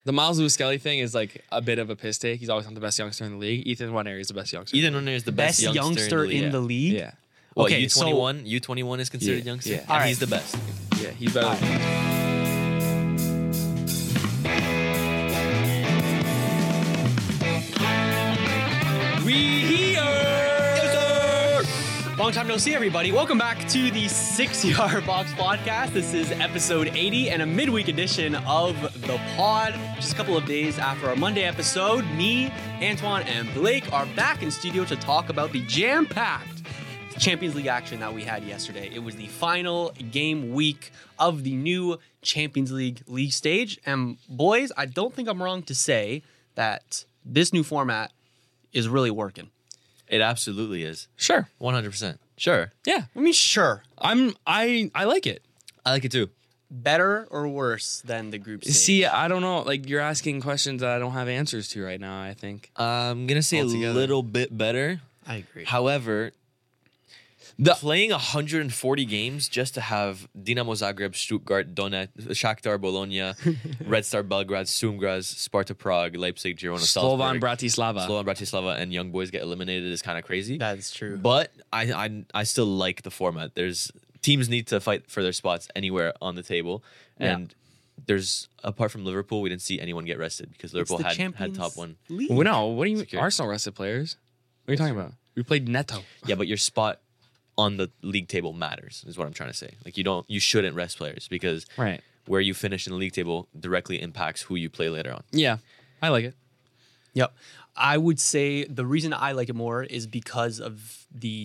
The Miles Lewis Skelly thing is like a bit of a piss take. He's always not the best youngster in the league. Ethan Waneri is the best youngster. Ethan Waneri is the best youngster in the league. Yeah. Well, Okay, U21 is considered Yeah, youngster. yeah. And Alright. he's the best. Yeah, he's better than We here. Long time no see, everybody. Welcome back to the 6 Yard Box Podcast. This is episode 80 and a midweek edition of the pod. Just a couple of days after our Monday episode, me, Antoine, and Blake are back in studio to talk about the jam-packed Champions League action that we had yesterday. It was the final game week of the new Champions League stage. And boys, I don't think I'm wrong to say that this new format is really working. It absolutely is. Sure. 100%. Sure. Yeah. I mean, sure. I like it. I like it too. Better or worse than the group stage? See, I don't know. Like, you're asking questions that I don't have answers to right now, I think. I'm going to say Altogether. a little bit better. I agree. However, playing 140 games just to have Dinamo Zagreb, Stuttgart, Donetsk, Shakhtar, Bologna, Red Star Belgrade, Sturm Graz, Sparta Prague, Leipzig, Girona, Slovan Salzburg, Bratislava. Slovan Bratislava, and Young Boys get eliminated is kind of crazy. That's true. But I still like the format. Teams need to fight for their spots anywhere on the table, and there's apart from Liverpool, we didn't see anyone get rested because Liverpool had top one. League. Well, no, what do you mean? Secure. Arsenal rested players? What are you talking about? We played Neto. Yeah, but your spot on the league table matters, is what I'm trying to say. Like you shouldn't rest players because Right. where you finish in the league table directly impacts who you play later on. Yeah, I like it. Yep. I would say the reason I like it more is because of the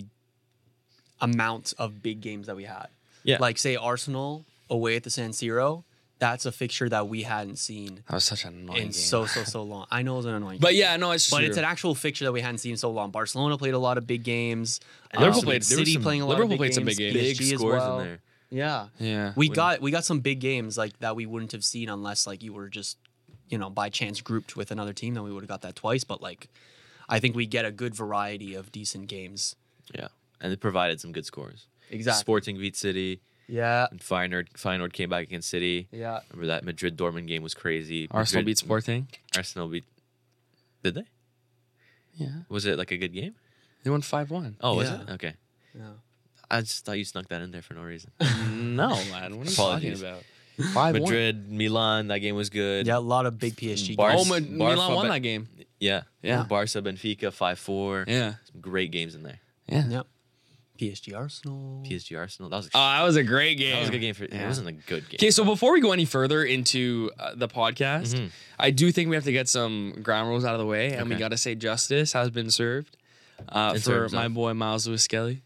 amount of big games that we had. Yeah. Like, say, Arsenal away at the San Siro. That's a fixture that we hadn't seen That was such an annoying in game. so long. I know it was an annoying But game. yeah, no, it's But true. it's an actual fixture that we hadn't seen in so long. Barcelona played a lot of big games. Liverpool There played- was City some- playing a lot Liverpool of big played some games. big games. PSG Big as scores well. in there. Yeah. Yeah. We got some big games like that we wouldn't have seen unless like you were just, by chance grouped with another team. Then we would have got that twice. But like, I think we get a good variety of decent games. Yeah, and it provided some good scores. Exactly. Sporting beat City, Yeah. and Feyenoord came back against City. Yeah. Remember that Madrid Dortmund game was crazy. Arsenal Madrid- beat Sporting. Arsenal beat. Did they? Yeah. Was it like a good game? They won 5-1. Oh, was Yeah. it? Okay. Yeah. I just thought you snuck that in there for no reason. No, man. What are you Apologies. talking about? 5-1. Madrid, Milan, that game was good. Yeah. A lot of big PSG Bar- games. Oh, Barca Milan won bet- that game. Yeah. Yeah. Barca, Benfica, 5-4. Yeah. Some great games in there. Yeah. Yep. PSG Arsenal. PSG, Arsenal. That was That was a great game. that was a good game. It Yeah. wasn't a good game. Okay, so before we go any further into the podcast, Mhm. I do think we have to get some ground rules out of the way, and we Okay. got to say justice has been served for terms my of? boy Miles Lewis Skelly.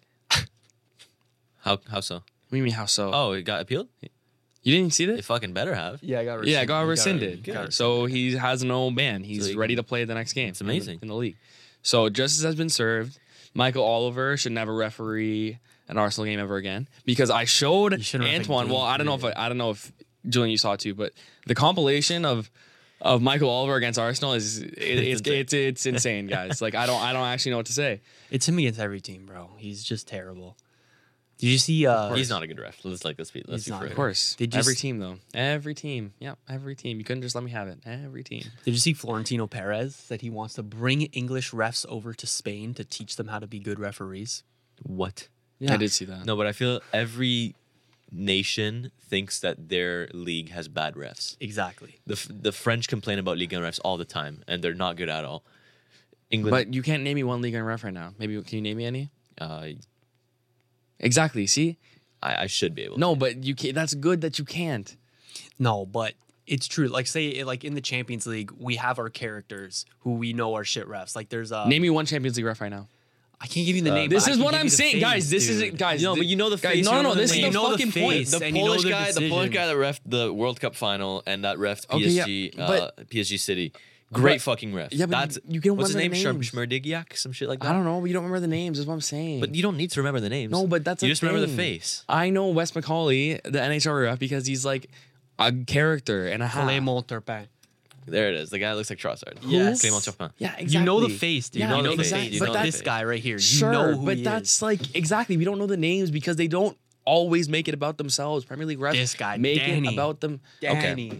How so? What do you mean, how so? Oh, it got appealed? You didn't see It this? fucking better have. Yeah, I got Yeah, got rescinded. Good. So he has no ban. He's So he ready can- to play the next game. It's amazing. in the league. So justice has been served. Michael Oliver should never referee an Arsenal game ever again because I showed He shouldn't ref a Antoine. game, Well, I don't know period. if Julian you saw it too, but the compilation of Michael Oliver against Arsenal it's insane, guys. Like I don't actually know what to say. It's him against every team, bro. He's just terrible. Did you see? He's not a good ref. Let's be He's not. for Of it. course, Did you every s- team though, every team, yeah, every team. You couldn't just let me have it. Every team. Did you see Florentino Perez said he wants to bring English refs over to Spain to teach them how to be good referees? What? I did see that. No, but I feel every nation thinks that their league has bad refs. Exactly. The French complain about Ligue 1 refs all the time, and they're not good at all. England, But you can't name me one league and ref right now. Maybe can you name me any? uh, Exactly. See, I should be able. no, but you can't. That's good that you can't. No, but it's true. Like say, like in the Champions League, we have our characters who we know are shit refs. Like there's Name me one Champions League ref right now. I can't give you the name. This but I is can what give I'm you the saying, face, guys. This dude. is guys. No, but you know the guys, face. No, you know no, the this name. is the You know the fucking point. face. The and you know Polish the guy, the Polish decision. guy that ref the World Cup final and that ref Okay, PSG, yeah, but- PSG City. Great but- fucking ref. Yeah, but That's you can what's his name? remember the names. Schmerdigiak, some shit like that. I don't know, but you don't remember the names. Is what I'm saying. But you don't need to remember the names. No, but that's you a just remember the thing. face. I know Wes McCauley, the NHL ref, because he's like a character and a half. Clément Turpin. There it is. The guy that looks like Trossard. Yes. Clément Turpin. Yeah, exactly. You know the face, dude. Yeah, you know the exactly. face. You But know the this face. guy right here. Sure, you know who but he that's is. like exactly. We don't know the names because they don't always make it about themselves. Premier League refs This guy, make Danny. it about them. Okay. Danny.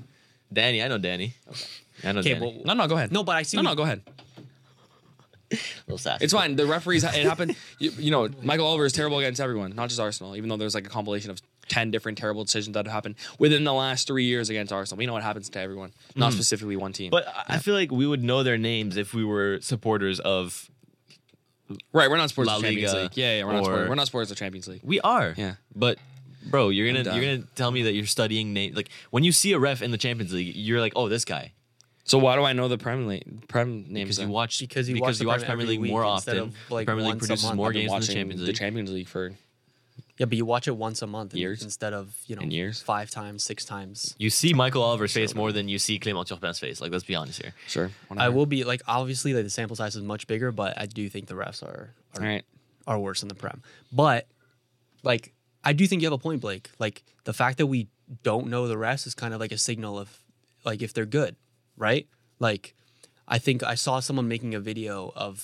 Danny, I know Danny. Okay. I know Okay, Danny. well, No, go ahead. no, but I see. No, go ahead. Little sassy. It's fine. The referees, it happened. You know, Michael Oliver is terrible against everyone, not just Arsenal, even though there's like a compilation of 10 different terrible decisions that have happened within the last 3 years against Arsenal. We know what happens to everyone, not specifically one team. But I feel like we would know their names if we were supporters of. Right, we're not supporters La of Champions Liga League. Yeah, we're not or- supporters. We're not supporters of Champions League. We are. Yeah. But bro, you're I'm gonna tell me that you're studying name, like when you see a ref in the Champions League, you're like, oh, this guy. So why do I know the Prem names? Because you then? watch Because you watch the Premier Premier League League more instead often. of, like, The Premier League once a produces month. more I've been games than the watching Champions the League. Champions League for Yeah, but you watch it once a month Years. instead of In years. 5 times, 6 times. You see Michael Oliver's face more than you see Clément Turpin's face. Like, let's be honest here. sure. I Whatever. will be like obviously like the sample size is much bigger, but I do think the refs are All right. are worse in the Prem. But like I do think you have a point, Blake. Like the fact that we don't know the refs is kind of like a signal of like if they're good, right? Like I think I saw someone making a video of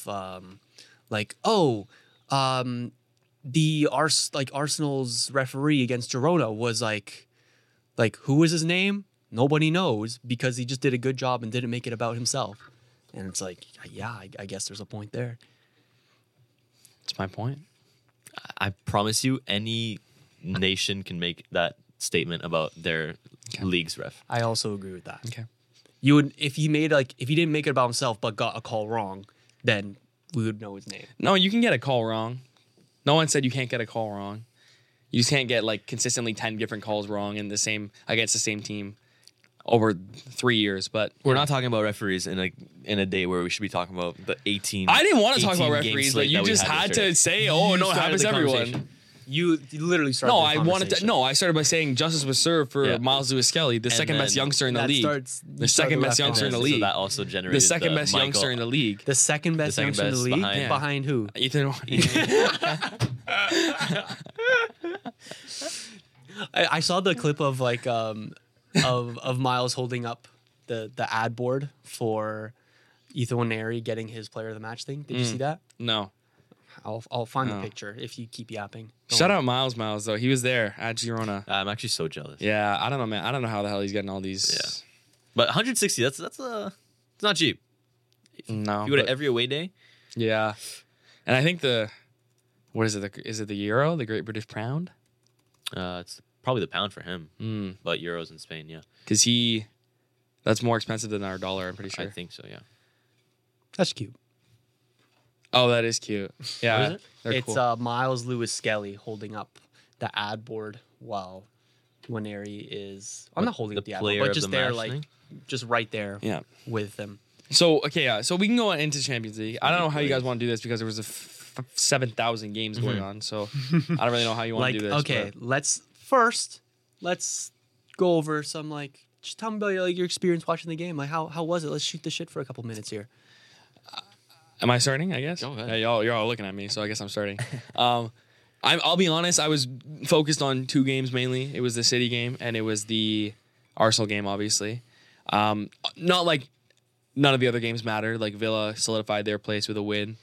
the Arsenal's referee against Girona was like who was his name? Nobody knows because he just did a good job and didn't make it about himself. And it's like, yeah, I guess there's a point there. That's my point. I promise you, any nation can make that statement about their league's ref. I also agree with that. Okay. You would if he didn't make it about himself but got a call wrong, then we would know his name. No, you can get a call wrong. No one said you can't get a call wrong. You just can't get like consistently 10 different calls wrong in the same against the same team over 3 years. But We're not talking about referees in a day where we should be talking about the 18. I didn't want to talk 18 about game referees, slate but you that we just had to yesterday. say, "Oh You no, it started happens the to everyone." conversation. You literally started. No, the I wanted to. conversation. No, I started by saying justice was served for Yeah. Miles Lewis Skelly, the second best then youngster in the that league. starts- The you started second best left youngster in the on. league. So that also generated The second best Michael- youngster in the league. The second best second youngster in the best league behind- behind who? Ethan. I saw the clip of like of Miles holding up the ad board for Ethan Waneri getting his player of the match thing. Did you see that? No. I'll find No. the picture if you keep yapping. Go Shout on. out Miles though. He was there at Girona. I'm actually so jealous. Yeah, I don't know, man. I don't know how the hell he's getting all these. Yeah. But 160, that's it's not cheap. No. You go to but- every away day. yeah. And I think what is it? Is it the euro, the Great British Pound? It's probably the pound for him, but euros in Spain, yeah. Because that's more expensive than our dollar. I'm pretty sure. I think so, yeah. That's cute. Oh, that is cute. Yeah, What is it? they're It's cool. Miles Lewis Skelly holding up the ad board while Waneri is. I'm not holding the up the ad player board, but of just the there, match like thing? just right there Yeah. with them. So okay, yeah. So we can go into Champions League. I don't know how you guys want to do this because there was 7,000 games going on. So I don't really know how you want Like, to do this. okay, but- let's go over some just tell me about your experience watching the game. Like how was it? Let's shoot the shit for a couple minutes here. Am I starting? I guess. Go ahead. Yeah, you're all looking at me, so I guess I'm starting. I'll be honest. I was focused on 2 games mainly. It was the City game and it was the Arsenal game. Obviously, not like none of the other games mattered. Like Villa solidified their place with a win.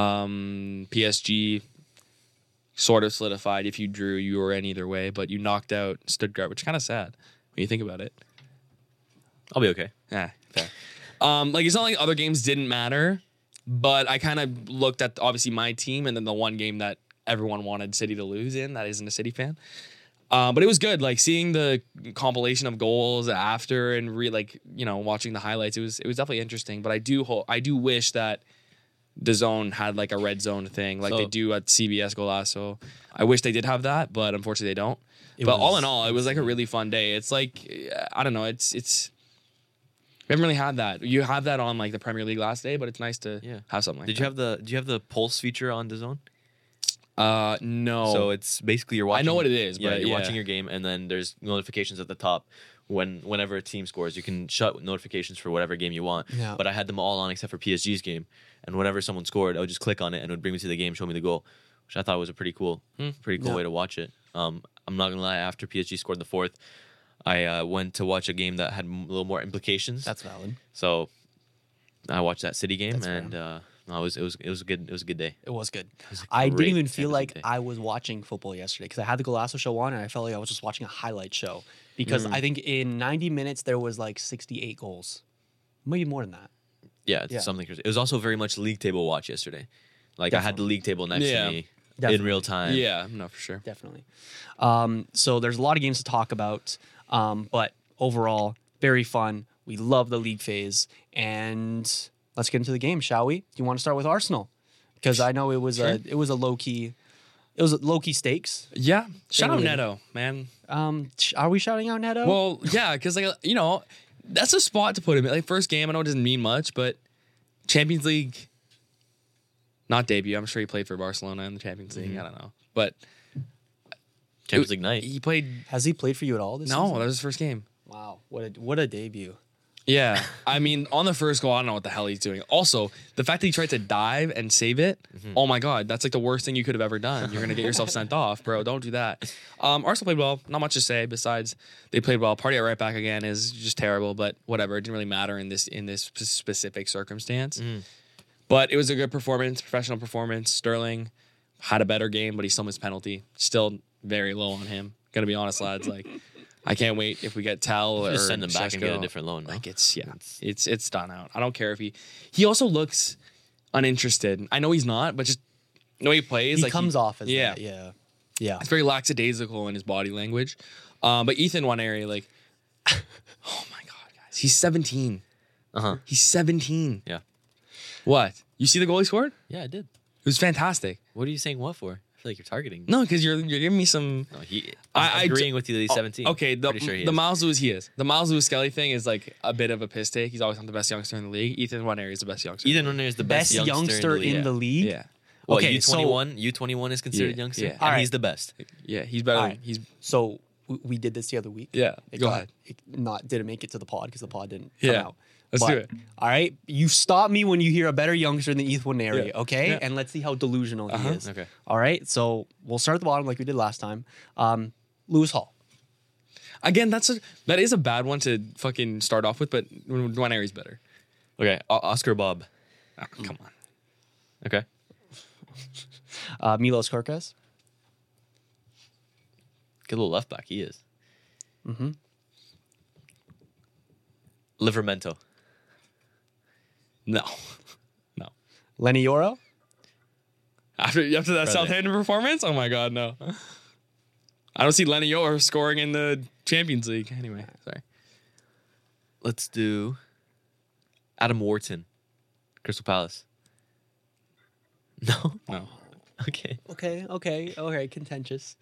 PSG sort of solidified. If you drew, you were in either way, but you knocked out Stuttgart, which is kind of sad when you think about it. I'll be okay. Yeah, fair. Like it's not like other games didn't matter, but I kind of looked at obviously my team and then the one game that everyone wanted City to lose in that isn't a City fan. But it was good, like seeing the compilation of goals after and watching the highlights. It was definitely interesting. But I do wish that DAZN had like a red zone thing like So- they do at CBS Golazo. I wish they did have that, but unfortunately they don't. But all in all, it was like a really fun day. It's like I don't know, it's. We haven't really had that. You have that on like the Premier League last day, but it's nice to have something like Did you have the pulse feature on DAZN? have no. So it's basically you're watching. know what it is, Yeah, but you're yeah. watching your game, and then there's notifications at the top. Whenever a team scores, you can shut notifications for whatever game you want. Yeah. But I had them all on except for PSG's game, and whenever someone scored, I would just click on it and it would bring me to the game, show me the goal, which I thought was a pretty cool Yeah. way to watch it. I'm not gonna lie. After PSG scored the 4th, I went to watch a game that had a little more implications. That's valid. So I watched that City game, That's fair. and no, it was a good day. It was good. was a I didn't great even feel fantasy like day. I was watching football yesterday because I had the Golazo show on and I felt like I was just watching a highlight show. because I think in 90 minutes there was like 68 goals, maybe more than that. Yeah, it's something crazy. It was also very much league table watch yesterday. Like I had the league table next Yeah. to me Definitely. in real time. Yeah, no, for sure. Definitely. So there's a lot of games to talk about, but overall, very fun. We love the league phase, and let's get into the game, shall we? Do you want to start with Arsenal? Because I know it was a low key stakes. Yeah, shout out Really? Neto, man. Are we shouting out Neto? Well, yeah, because like that's a spot to put him in. Like first game, I know it doesn't mean much, but Champions League, not debut. I'm sure he played for Barcelona in the Champions League. I don't know, but Champions League night. he played. Has he played for you at all this No, season? that was his first game. Wow, what a debut. Yeah, I mean, on the first goal, I don't know what the hell he's doing. Also, the fact that he tried to dive and save it, oh my god, that's like the worst thing you could have ever done. You're gonna get yourself sent off, bro. Don't do that. Arsenal played well. Not much to say besides they played well. Party at right back again is just terrible, but whatever. It didn't really matter in this specific circumstance. But it was a good performance, professional performance. Sterling had a better game, but he still missed penalty. Still very low on him. Gonna be honest, lads. Like, I can't wait if we get Tal or Just send him back and get a Šeško. different loan. No? Like it's done out. I don't care if he also looks uninterested. I know he's not, but just the way he plays, He like comes off as yeah. that. Yeah. It's very lackadaisical in his body language. But Ethan Nwaneri, like, oh my god, guys, he's 17. He's 17. Yeah. What? You see the goal he scored? Yeah, I did. It was fantastic. What are you saying what for? I feel like you're targeting. No, because you're giving me some. No, I'm agreeing with you that he's 17. Okay, Pretty sure he the is. Miles Lewis he is. The Miles Lewis Skelly thing is like a bit of a piss take. He's always not the best youngster in the league. Ethan Nwaneri is the best youngster. Ethan Runner is the best youngster in the league. Yeah. Well, Okay, U21 is considered Yeah, youngster. yeah. And Alright. he's the best. Yeah, he's better. Alright. He's So we did this the other week. yeah. It Go got- ahead. It didn't make it to the pod because the pod didn't Yeah. come out. Let's But, do it. All right, you stop me when you hear a better youngster than Ethan Nwaneri, Yeah. okay? Yeah. And let's see how delusional he is. Okay. All right, so we'll start at the bottom like we did last time. Lewis Hall. Again, that is a bad one to fucking start off with, but Nwaneri's better. Okay. Oscar Bob. Ah, come on. Okay. Milos Korkas. Good little left back he is. Livermento. No. No. Lenny Yoro. After that Brother. Southampton performance, oh my god, no. I don't see Lenny Yoro scoring in the Champions League. Anyway, sorry. Let's do Adam Wharton. Crystal Palace. No? No. Okay. Okay, contentious.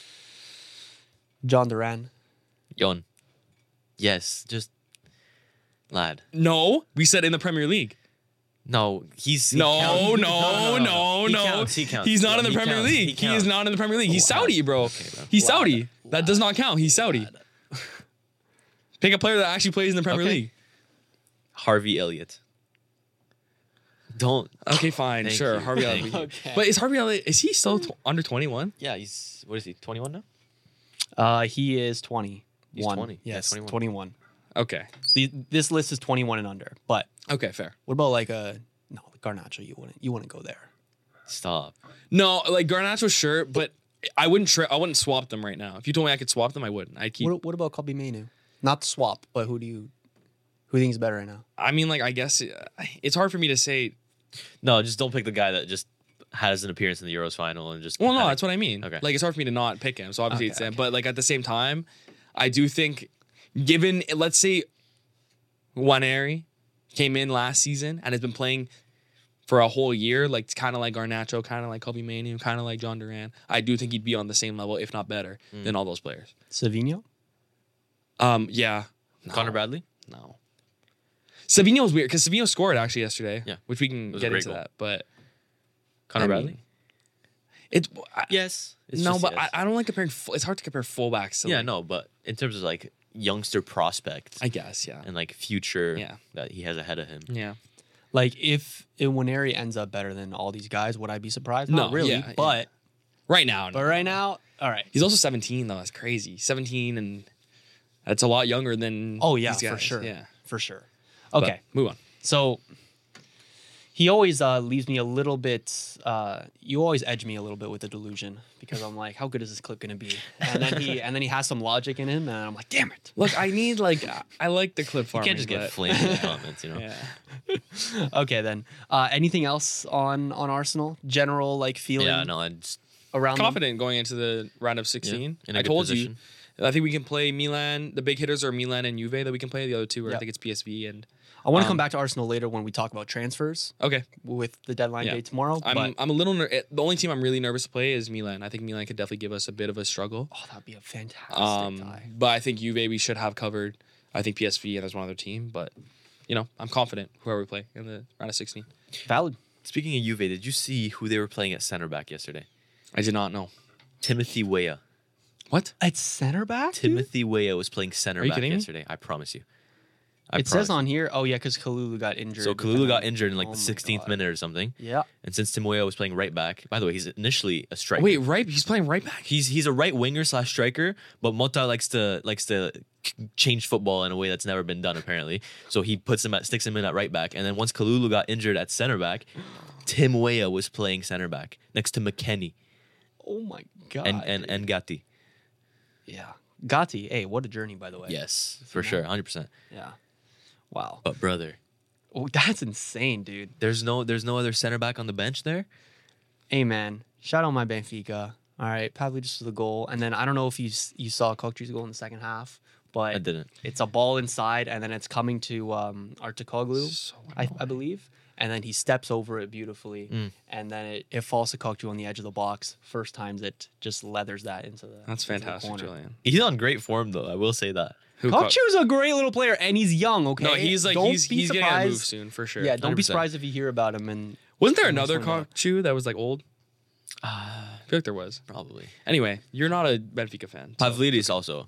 John Duran. Yon. Yes, just lad. No, we said in the Premier League. No, he No, counts. no. He counts, he counts. He's not in the He Premier counts, League. he He is counts. not in the Premier League. He's Lad. Saudi, bro. Okay, bro. He's Lad. Saudi. That does not count. He's Saudi. Lad. Pick a player that actually plays in the Premier Okay. League. Harvey Elliott. Don't. Okay, fine, Thank sure. you. Harvey Thank Elliott. Okay. But is Harvey Elliott, is he still under 21? Yeah, he's, what is he, 21 now? He is 20. He's 20. Yeah, Yes, 21. 21. Okay. So this list is 21 and under. But Okay, fair. what about like Garnacho? You wouldn't go there. Stop. No, like Garnacho, sure, but I wouldn't swap them right now. If you told me I could swap them, I wouldn't. I'd keep. What about Kobe Mainu? Not swap, but who do you think is better right now? I mean, like, I guess it's hard for me to say. No, just don't pick the guy that just has an appearance in the Euros final and just. Well, no, had a- that's what I mean. Okay. Like, it's hard for me to not pick him. So obviously Okay, it's him. okay. But like at the same time, I do think, given let's say, Nwaneri came in last season and has been playing for a whole year, like kind of like Garnacho, kind of like Kobe Mainu, kind of like John Duran. I do think he'd be on the same level, if not better, than all those players. Savinho? Yeah. Connor Bradley? No. Savinho was weird because Savinho scored actually yesterday. Yeah. Which we can was a get great into goal. that. But Connor I mean, Bradley? It's Yes. no, but I don't like comparing. It's hard to compare fullbacks. To Yeah, like, no, but in terms of like youngster prospect I guess, yeah. and like future Yeah. that he has ahead of him. Yeah. Like if Nwaneri ends up better than all these guys, would I be surprised? No, Not really. yeah, but Right now. no. but right now, all right. He's also 17 though. That's crazy. 17 and that's a lot younger than Oh yeah, these for guys. sure. Yeah. For sure. But Okay. move on. So He always leaves me a little bit. You always edge me a little bit with the delusion because I'm like, how good is this clip gonna be? And then he has some logic in him, and I'm like, damn it. Look, I need I like the clip You farming. can't just get but- flamed in the comments, you know. Yeah. Okay, then. Anything else on Arsenal? General feeling Yeah, no, I just around them? Confident going into the round of 16. Yeah, in a I good told position. you. I think we can play Milan. The big hitters are Milan and Juve that we can play. The other two are Yeah. I think it's PSV and. I want to come back to Arsenal later when we talk about transfers Okay. with the deadline Yeah. day tomorrow. I'm but a little. The only team I'm really nervous to play is Milan. I think Milan could definitely give us a bit of a struggle. oh, that'd be a fantastic tie. But I think Juve we should have covered. I think PSV and there's one other team, but I'm confident whoever we play in the round of 16. Valid. Speaking of Juve, did you see who they were playing at center back yesterday? I did not know. Timothy Weah. What? At center back? dude? Timothy Weah was playing center Are you back kidding me? yesterday. I promise you. It says on here, oh yeah, because Kalulu got injured. So Kalulu got injured in Oh the my 16th God. minute or something. Yeah. And since Tim Weah was playing right back, by the way, he's initially a striker. Wait, right? He's playing right back. He's a right winger / striker, but Mota likes to change football in a way that's never been done apparently. So he sticks him in at right back, and then once Kalulu got injured at center back, Tim Weah was playing center back next to McKennie Oh my God. and Gatti. yeah. Gatti, hey, what a journey, by the way. Yes, for sure, 100%. Yeah. Wow. But brother, Oh, that's insane, dude. there's no other center back on the bench there. Hey, man. Shout out my Benfica. All right. Pavlidis with the goal. And then I don't know if you saw Koktri's goal in the second half, but I didn't. it's a ball inside, and then it's coming to Artikoglu, So I believe. And then he steps over it beautifully, and then it falls to Koktu on the edge of the box. First times it just leathers that into the That's into the fantastic, corner. Julian. He's on great form though. I will say that. Kokchu's a great little player, and he's young. Okay, No, he's Don't he's be getting a move surprised. soon for sure. Yeah, don't be 100%. surprised if you hear about him. And Wasn't there Next another one up. Kokchu that was old? I feel like there was. Probably. Anyway, you're not a Benfica fan. so- Pavlidis also.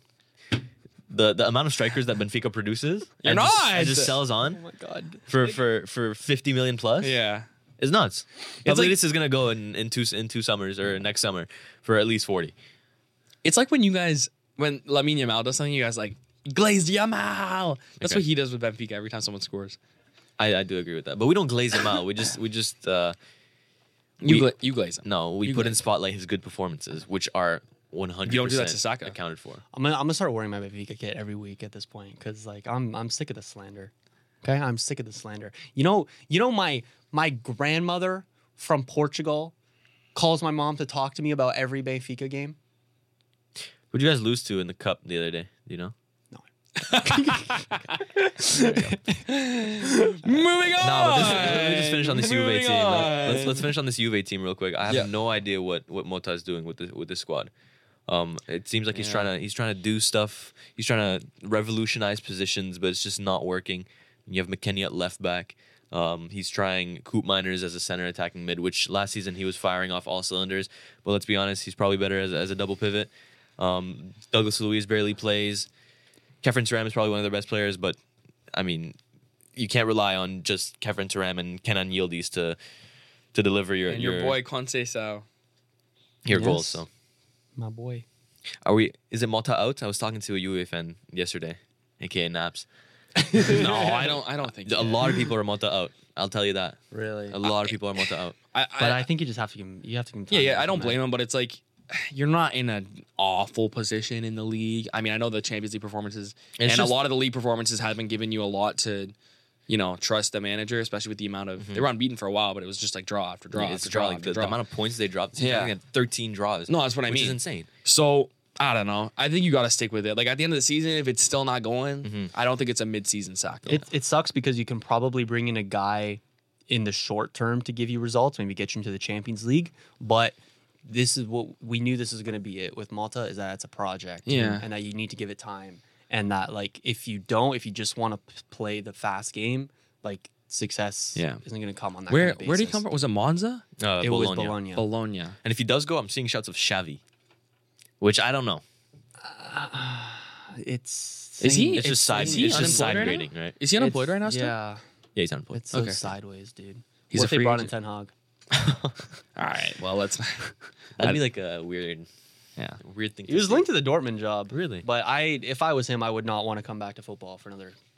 The amount of strikers that Benfica produces You're and not! just sells oh on my god, for 50 million plus. Yeah. It's nuts. It's Pavlidis is gonna go in two summers or next summer for at least 40. It's like when Lamine Yamal does something, you guys like glazed Yamal. That's Okay. what he does with Benfica every time someone scores. I do agree with that, but we don't glaze him out. We just You glaze him. no, we You put glaze. in spotlight his good performances, which are 100% You don't do that to Saka. accounted for. I'm gonna start wearing my Benfica kit every week at this point because I'm sick of the slander. Okay, I'm sick of the slander. You know my grandmother from Portugal calls my mom to talk to me about every Benfica game. Who'd you guys lose to in the cup the other day? Do you know? No. Moving on. No, but let me just finish on this Juve Moving team. on. Let's finish on this Juve team real quick. I have Yeah. no idea what Mota is doing with this squad. It seems like he's Yeah. trying to do stuff. He's trying to revolutionize positions, but it's just not working. You have McKennie at left back. He's trying Coop Miners as a center attacking mid, which last season he was firing off all cylinders. But let's be honest, he's probably better as a double pivot. Douglas Luiz barely plays. Kefren Turam is probably one of their best players, but I mean, you can't rely on just Kefren Turam and Kenan Yildiz to deliver And your boy Conceição. your Yes. goals. So My boy. is it Mota out? I was talking to a UA fan yesterday, aka Naps. No, I don't think A so. lot of people are Mota out. I'll tell you that. Really? A lot of people are Mota out. But I think you just have to give him. You have to give him time. Yeah, I don't blame him, but it's like you're not in an awful position in the league. I mean, I know the Champions League performances It's and just- a lot of the league performances have been giving you a lot to, trust the manager, especially with the amount of they were unbeaten for a while, but it was just like draw after draw It's after a draw. draw Like after the draw. amount of points they dropped. Yeah. They had 13 draws. No, that's what I which mean. is insane. So I don't know. I think you got to stick with it. Like at the end of the season, if it's still not going, I don't think it's a mid-season sack. It sucks because you can probably bring in a guy in the short term to give you results, maybe get you into the Champions League. But this is what we knew this is going to be it with Malta, is that it's a project. Yeah. And that you need to give it time. And that like if you just want to play the fast game, like success Yeah. isn't going to come on that Where kind of where did he basis. come from? Was it Monza? It was Bologna. Bologna. And if he does go, I'm seeing shouts of Xavi, which I don't know. It's Is he- It's just side. is he It's just side unemployed right grading, right? Is he unemployed right now still? Yeah. Yeah, he's unemployed. It's so Okay. sideways, dude. He's What a if they free brought in agent. Ten Hag? All right. Well, let's. That'd be like a weird Yeah. thing. He was linked to the Dortmund job. Really? But if I was him, I would not want to come back to football for another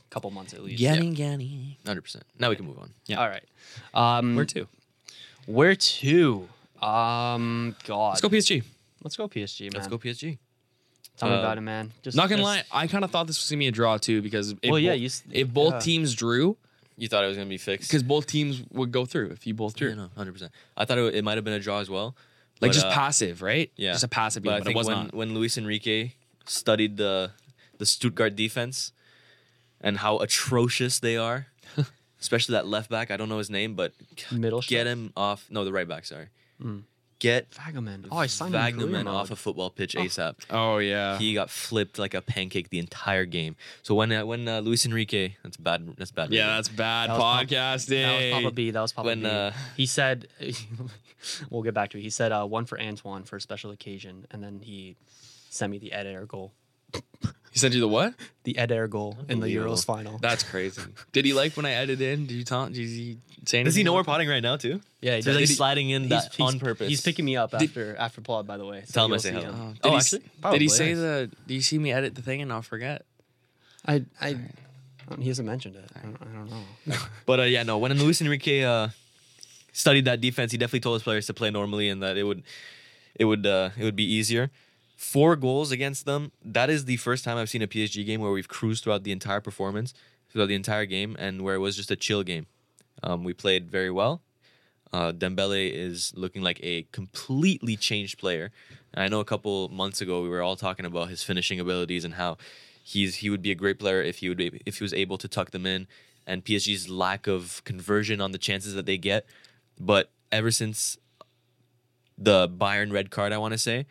couple months at least. Yanni. 100%. Now we can move on. Yeah. All right. Where to? Where to? God. Let's go PSG. Let's go PSG, man. Let's go PSG. Tell me about it, man. Not gonna lie, I kind of thought this was gonna be a draw too because if both teams drew, You thought it was going to be fixed? because both teams would go through if you both drew. Yeah, no, 100%. I thought it might have been a draw as well. Like but, just passive, right? Yeah. Just a passive But game, I but it think was when, not. when Luis Enrique studied the Stuttgart defense and how atrocious they are, especially that left back, I don't know his name, but Middle get him off. No, the right back, sorry. Get Vagman. Oh, I signed him in career Wagnerman mode. off a football pitch ASAP. Oh yeah. He got flipped like a pancake the entire game. So when Luis Enrique, that's bad. That's bad. Yeah, radio. that's bad That was podcasting. That was Papa When, B. He said, we'll get back to it. He said one for Antoine for a special occasion, and then he sent me the Ed Air goal. He sent you the what? The Ed Air goal in the Unbelievable. Euros final. That's crazy. Did he like when I edited in? Did you tell? Did he say anything? Does he know we're about potting right now too? Yeah, he So does. he's sliding in that on purpose. He's picking me up after pod, by the way. So Tell him I you'll say see hello. him. that? Oh, Did actually? he Probably, say yes. do you see me edit the thing and not forget? I he hasn't mentioned it. I don't know. But yeah, no. When Luis Enrique studied that defense, he definitely told his players to play normally and that it would be easier. 4 goals against them. That is the first time I've seen a PSG game where we've cruised throughout the entire performance, throughout the entire game, and where it was just a chill game. We played very well. Dembele is looking like a completely changed player. And I know a couple months ago we were all talking about his finishing abilities and how he would be a great player if he was able to tuck them in, and PSG's lack of conversion on the chances that they get. But ever since the Bayern red card, I want to say,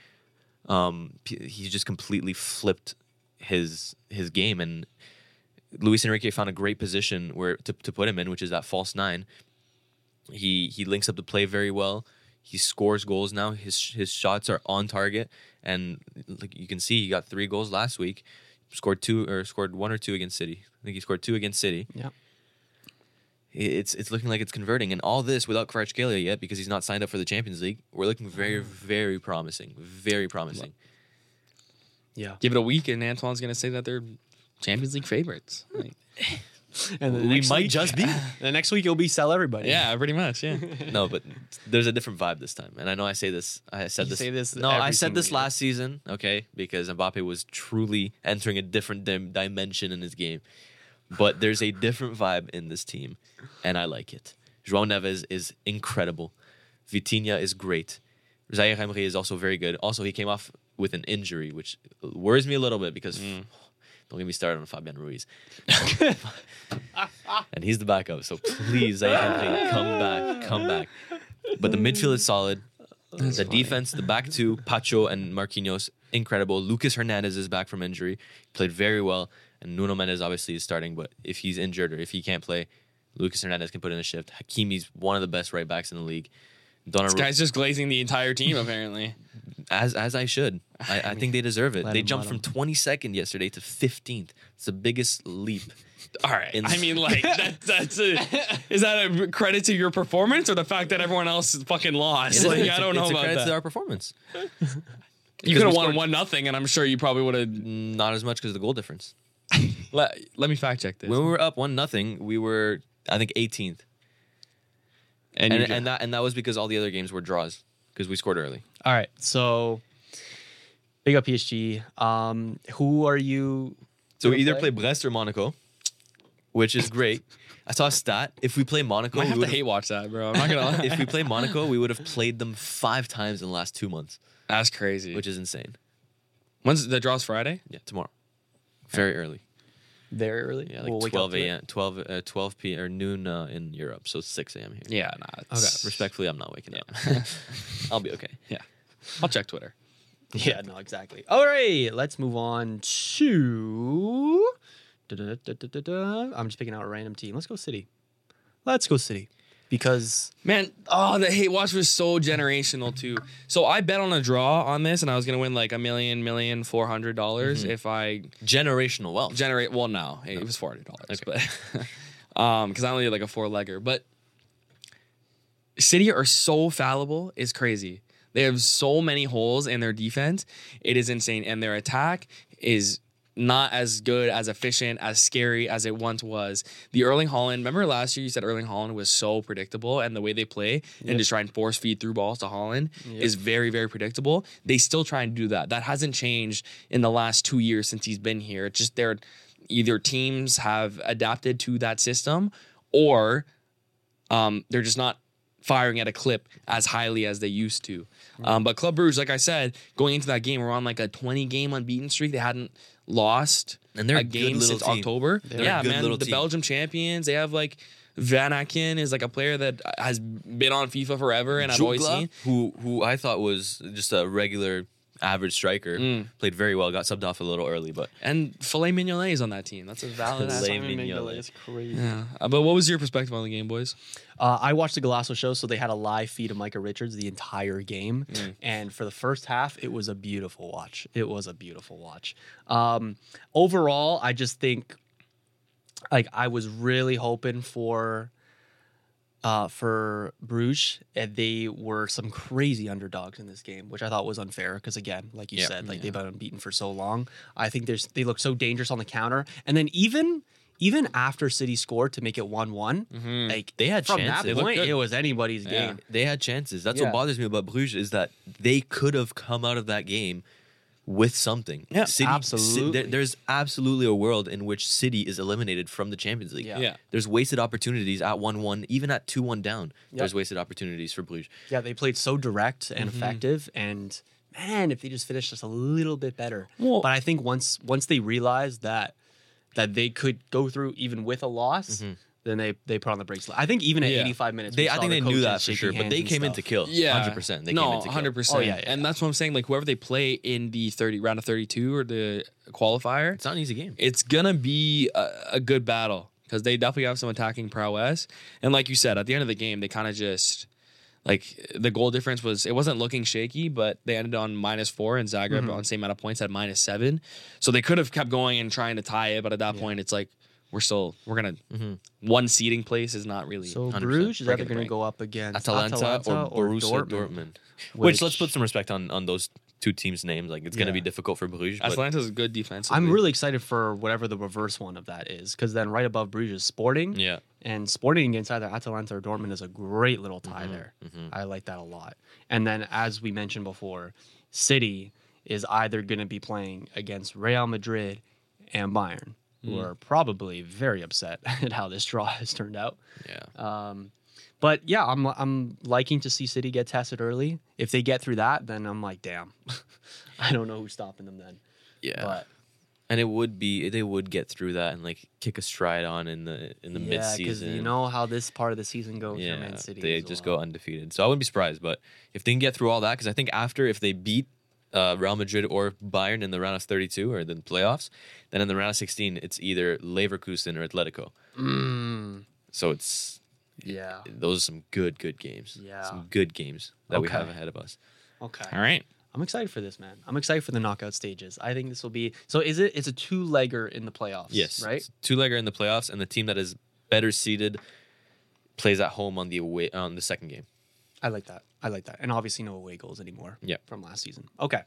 he just completely flipped his game, and Luis Enrique found a great position where to put him in, which is that false 9. He links up the play very well. He scores goals now. His shots are on target, and like you can see, he got 3 goals last week. Scored 1 or 2 against City. I think he scored 2 against City. Yeah. It's looking like it's converting, and all this without Kvaratskhelia yet because he's not signed up for the Champions League. We're looking very, very promising. Very promising. Yeah. Give it a week and Antoine's gonna say that they're Champions League favorites. Like, And the We next might week- just be. The next week, it'll be sell everybody. yeah, pretty much. Yeah. No, but there's a different vibe this time, and I know I say this. I said You this. say this No, every I said this single year. last season. Okay, because Mbappe was truly entering a different dimension in his game. But there's a different vibe in this team, and I like it. João Neves is incredible. Vitinha is great. Zaire Emery is also very good. Also, he came off with an injury, which worries me a little bit because don't get me started on Fabian Ruiz. And he's the backup, so please, Zaire Emery, come back. But the midfield is solid. The defense, the back two, Pacho and Marquinhos, incredible. Lucas Hernandez is back from injury. Played very well. And Nuno Mendes obviously is starting, but if he's injured or if he can't play, Lucas Hernandez can put in a shift. Hakimi's one of the best right backs in the league. This guy's just glazing the entire team apparently. As I should. I think they deserve it. Let They him, jumped let from 22nd yesterday to 15th. It's the biggest leap. All right. I mean, like is that a credit to your performance or the fact that everyone else fucking lost? Like, I don't know it's a about credit that. to our performance. You could have we won scored- 1-0, and I'm sure you probably would have. Not as much because of the goal difference. Let me fact check this. When we were up 1-0, we were, I think, 18th. And that was because all the other games were draws because we scored early. All right. So, big up PSG. Who are you? So we gonna either play? play Brest or Monaco, which is great. I saw a stat. If we play Monaco, I we have to would've- hate watch that, bro. I'm not gonna lie. if we play Monaco, we would have played them 5 times in the last 2 months, That's crazy. which is insane. When's the draw's Friday? Yeah, tomorrow. Very early. Very early. Yeah, like We'll wake up 12 to it. a.m. 12 p.m. or noon in Europe, so 6 a.m. here. Yeah, nah. it's- Respectfully, I'm not waking up. I'll be okay. Yeah. I'll check Twitter. Yeah, no, exactly. All right, let's move on to. I'm just picking out a random team. Let's go City. Let's go City. Because Man, the hate watch was so generational too. So I bet on a draw on this, and I was gonna win like $1,400,000 if I Generational wealth. generate. Well, no, it was $400, but because I only did like a 4-legger. But City are so fallible, it's crazy. They have so many holes in their defense, it is insane, and their attack is not as good, as efficient, as scary as it once was. The Erling Haaland, remember last year you said Erling Haaland was so predictable, and the way they play and just try and force feed through balls to Haaland is very, very predictable. They still try and do that. That hasn't changed in the last 2 years since he's been here. It's just they're either teams have adapted to that system, or they're just not firing at a clip as highly as they used to. But Club Brugge, like I said, going into that game, we're on like a 20-game unbeaten streak. They hadn't lost And they're a a good game little since team. October. They're a Yeah, good man, little the team. Belgium champions. They have like Van Aken is like a player that has been on FIFA forever, and I've always Jugla, seen. who I thought was just a regular average striker, played very well. Got subbed off a little early, but And Filet Mignolet is on that team. That's a valid ass. Filet Simon Mignolet. Mignolet is crazy. Yeah. But what was your perspective on the game, boys? I watched the Golasso show, so they had a live feed of Micah Richards the entire game. And for the first half, it was a beautiful watch. It was a beautiful watch. Overall, I just think like I was really hoping for Bruges, and they were some crazy underdogs in this game, which I thought was unfair because, again, like you said, like they've been unbeaten for so long. I think they look so dangerous on the counter, and then even after City scored to make it 1-1, like They had from chances. They that looked point, good. it was anybody's Yeah. game. they had chances. That's Yeah. what bothers me about Bruges is that they could have come out of that game with something. Yeah, absolutely. There's absolutely a world in which City is eliminated from the Champions League. Yeah. There's wasted opportunities at 1-1, even at 2-1 down. There's wasted opportunities for Bruges. Yeah, they played so direct and effective, and man, if they just finished just a little bit better. Well- but I think once they realized that they could go through even with a loss, then they put on the brakes. I think even at Yeah. 85 minutes, we I saw think the they knew coaches that for shaking sure, but hands they and came in stuff. to kill. Yeah, 100%. They came in to kill. 100%. Oh, yeah. And that's what I'm saying. Like whoever they play in the round of 32 or the qualifier, It's not an easy game. it's gonna be a good battle because they definitely have some attacking prowess. And like you said, at the end of the game, they kind of just like the goal difference it wasn't looking shaky, but they ended on -4 and Zagreb on the same amount of points at -7. So they could have kept going and trying to tie it, but at that point, it's like we're gonna one seeding place is not really. So 100%. Bruges is Break either it, going to break. go up against Atalanta or Borussia Dortmund. Which, let's put some respect on those two teams' names. Like it's going to be Yeah. difficult for Bruges. But Atalanta's good defensively. I'm really excited for whatever the reverse one of that is, because then right above Bruges is Sporting. yeah, And Sporting against either Atalanta or Dortmund is a great little tie there. I like that a lot. And then, as we mentioned before, City is either going to be playing against Real Madrid and Bayern, who are probably very upset at how this draw has turned out. yeah. But yeah, I'm liking to see City get tested early. If they get through that, then I'm like, damn, I don't know who's stopping them then. Yeah. But And they would get through that and like kick a stride on in the yeah, mid-season. because you know how this part of the season goes for Man City. they as just well. go undefeated. So I wouldn't be surprised. But if they can get through all that, because I think after if they beat Real Madrid or Bayern in the round of 32 or the playoffs, then in the round of 16 it's either Leverkusen or Atletico. So it's Yeah. those are some good games. Yeah. Some good games that we Okay. have ahead of us. Okay. All right. I'm excited for this, man. I'm excited for the knockout stages. I think this will be so. It's a 2-legger in the playoffs. Yes, Right. it's two-legger in the playoffs, and the team that is better seeded plays at home on the second game. I like that. And obviously no away goals anymore. Yep. From last season. Okay.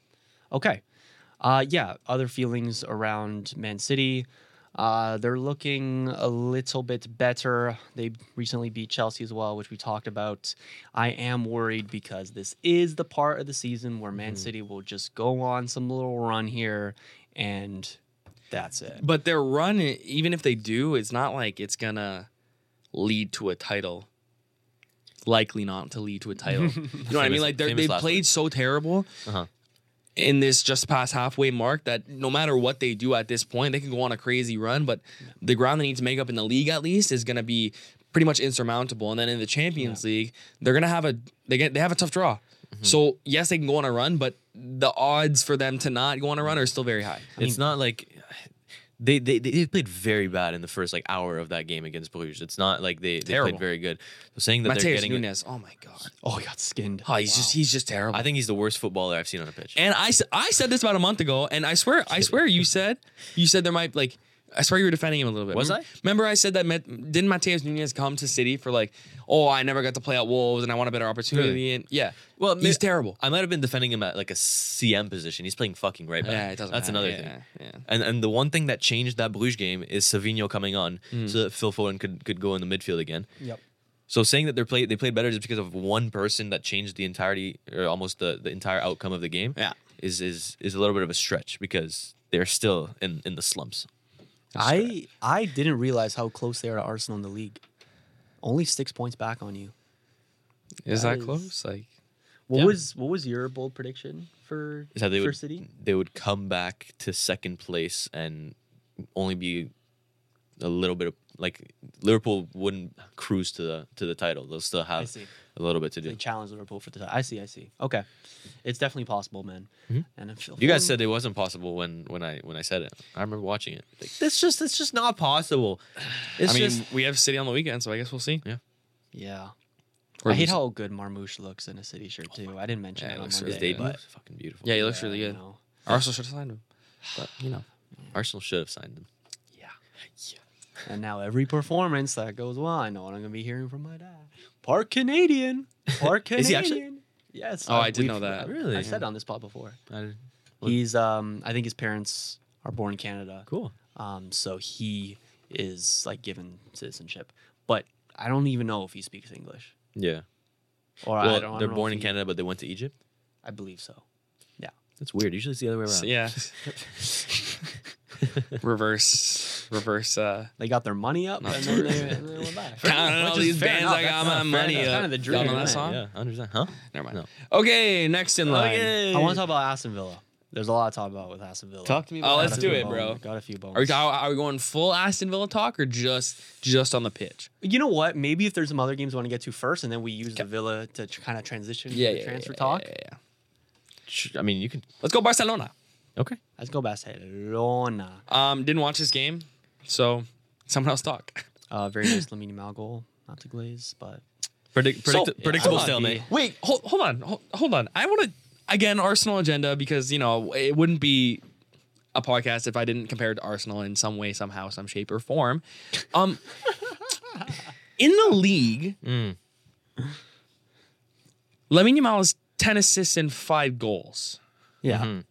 Yeah. Other feelings around Man City. They're looking a little bit better. They recently beat Chelsea as well, which we talked about. I am worried because this is the part of the season where Man City will just go on some little run here, and that's it. But their run, even if they do, it's not like it's gonna lead to a title. Likely not to lead to a title. You know what I mean? Like Famous they last played words. so terrible Uh-huh. in this just past halfway mark that no matter what they do at this point, they can go on a crazy run. But the ground they need to make up in the league at least is gonna be pretty much insurmountable. And then in the Champions League, they're gonna have they have a tough draw. So yes, they can go on a run, but the odds for them to not go on a run are still very high. It's not like they played very bad in the first like hour of that game against Bruges. It's not like they Terrible. played very good. So saying that they're Mateus getting Nunes, oh my god, Oh, he got skinned. oh he's just terrible. I think he's the worst footballer I've seen on a pitch. And I said this about a month ago, and I swear you said there might like I swear you were defending him a little bit. Was remember, I? Remember I said that didn't Mateus Nunes come to City for like, oh, I never got to play at Wolves and I want a better opportunity. Really? And yeah, Well, he's terrible. I might have been defending him at like a CM position. He's playing fucking right back. Yeah, it doesn't That's matter. another Yeah, thing. yeah. And the one thing that changed that Bruges game is Savinho coming on so that Phil Foden could go in the midfield again. Yep. So saying that they played better just because of one person that changed the entirety or almost the entire outcome of the game Yeah. is a little bit of a stretch because they're still in the slumps. I didn't realize how close they are to Arsenal in the league. Only 6 points back on you. Is That that is- close? Like, What Yeah. was your bold prediction for Is how for City? they would come back to second place and only be a little bit of like Liverpool wouldn't cruise to the title. They'll still have see. a little bit to They do. challenge Liverpool for the title. I see. Okay, it's definitely possible, man. And if You guys said it wasn't possible when I said it. I remember watching it. Like, it's just not possible. It's I mean, just we have City on the weekend, so I guess we'll see. yeah. Or I hate lose- how good Marmouche looks in a City shirt too. I didn't mention Yeah, that it on looks Monday. his really debut good. was fucking beautiful. Yeah, he looks really I good. know. Arsenal should have signed him, but you know. Arsenal should have signed him. And now every performance that goes well, I know what I'm gonna be hearing from my dad. Park Canadian. Park Canadian. Is he actually? Yes. Oh, I did we've- know that. Really? I said it on this pod before. What? He's I think his parents are born in Canada. Cool. So he is like given citizenship. But I don't even know if he speaks English. Yeah. Or Well, I don't they're know born if in he- Canada, but they went to Egypt. I believe so. That's weird. Usually it's the other way around. So, yeah. reverse. They got their money up Not and true. then they went back. Counting all Which is these fair bands, enough. I got That's my fair money enough. up. That's kind of the dream. Y'all know that isn't it? song? Yeah, 100%. Huh? Never mind. No. Okay, next in line. Okay. I want to talk about Aston Villa. There's a lot to talk about with Aston Villa. Talk to me Oh, about let's that. do Got a it, few bro. bones. Got a few bones. Are we going full Aston Villa talk or just on the pitch? You know what? Maybe if there's some other games we want to get to first, and then we use the Villa to kind of transition to the transfer talk. Yeah. I mean, you can. Let's go Barcelona. Okay. Let's go Barcelona. Didn't watch this game, so someone else talk. Very nice Lamine Yamal goal. Not to glaze, but Predictable hold on. stalemate. Wait, hold on. I want to again Arsenal agenda because it wouldn't be a podcast if I didn't compare it to Arsenal in some way, somehow, some shape or form. In the league, Lamine Yamal has 10 assists and 5 goals. yeah. Mhm.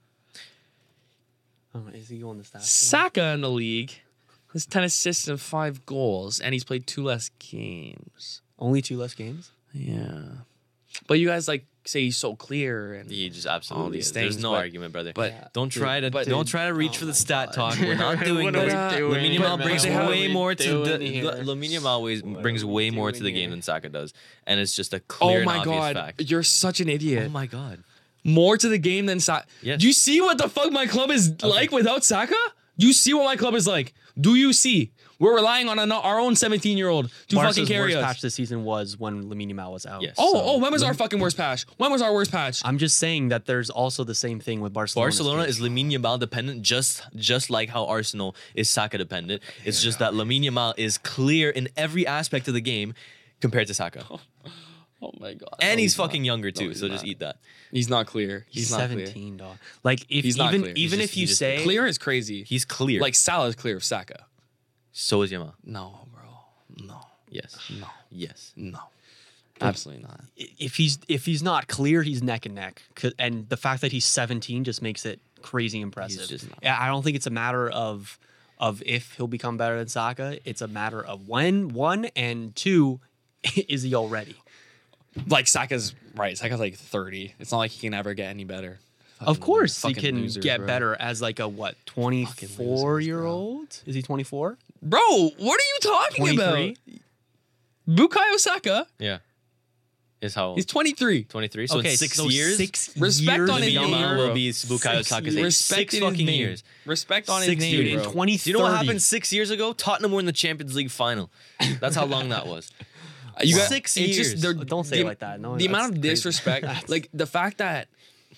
Oh, is he going to stats? Saka in the league has 10 assists and 5 goals, and he's played 2 less games. Only 2 less games. Yeah. But you guys say he's so clear and He just all absolutely these is. There's things, no but- argument, brother. but- Yeah. don't try to but- don't try to reach Oh for the my stat God. talk. We're not doing What are we that. doing? Lamine Yamal But brings man, what are way we more to doing the here? Lamine Yamal always What brings are we way more to doing the game here? than Saka does, and it's just a Oh clear and my obvious god, fact. you're such an idiot. Oh my god. More to the game than Saka. Yes. Do you see what the fuck my club is like without Saka? Do you see what my club is like? Do you see? We're relying on our own 17-year-old to Barca's fucking carry worst us. patch this season was when Lamine Yamal was out. Yes. Oh, when was our fucking worst patch? When was our worst patch? I'm just saying that there's also the same thing with Barcelona. Barcelona is Lamine Yamal dependent, just like how Arsenal is Saka dependent. It's just that Lamine Yamal is clear in every aspect of the game compared to Saka, Oh my god. and No, he's not. fucking younger too. he's So just not. eat that. He's not clear. He's not 17, dog. Like if He's not even clear. even He's if you just say clear. Clear is crazy. He's clear. Like Salah's clear of Saka. So is Yamal. No, bro. No. Yes. No. Yes. No. Absolutely not. if he's not clear, he's neck and neck. And the fact that he's 17 just makes it crazy impressive. just not. I don't think it's a matter of if he'll become better than Saka. It's a matter of when, one, and two, is he already? Like Saka's right. Saka's like 30. It's not like he can ever get any better. Of course, he fucking can losers, get bro. better as like a 24-year-old. Is he 24? Bro, what are you talking 23? about? Bukayo Saka, Yeah. Is how he's 23. 23. So in 6 years, 6 Respect years on his Lamine name, Yamal bro. will be Bukayo Saka's age. Respect 6 in his fucking name. years. Respect on his 6 name, years. in bro. 2030. Do you know what happened 6 years ago? Tottenham were in the Champions League final. That's how long that was. You got 6 it's years. just they're- Don't say the- it like that. No, the amount of that's crazy. disrespect, like the fact that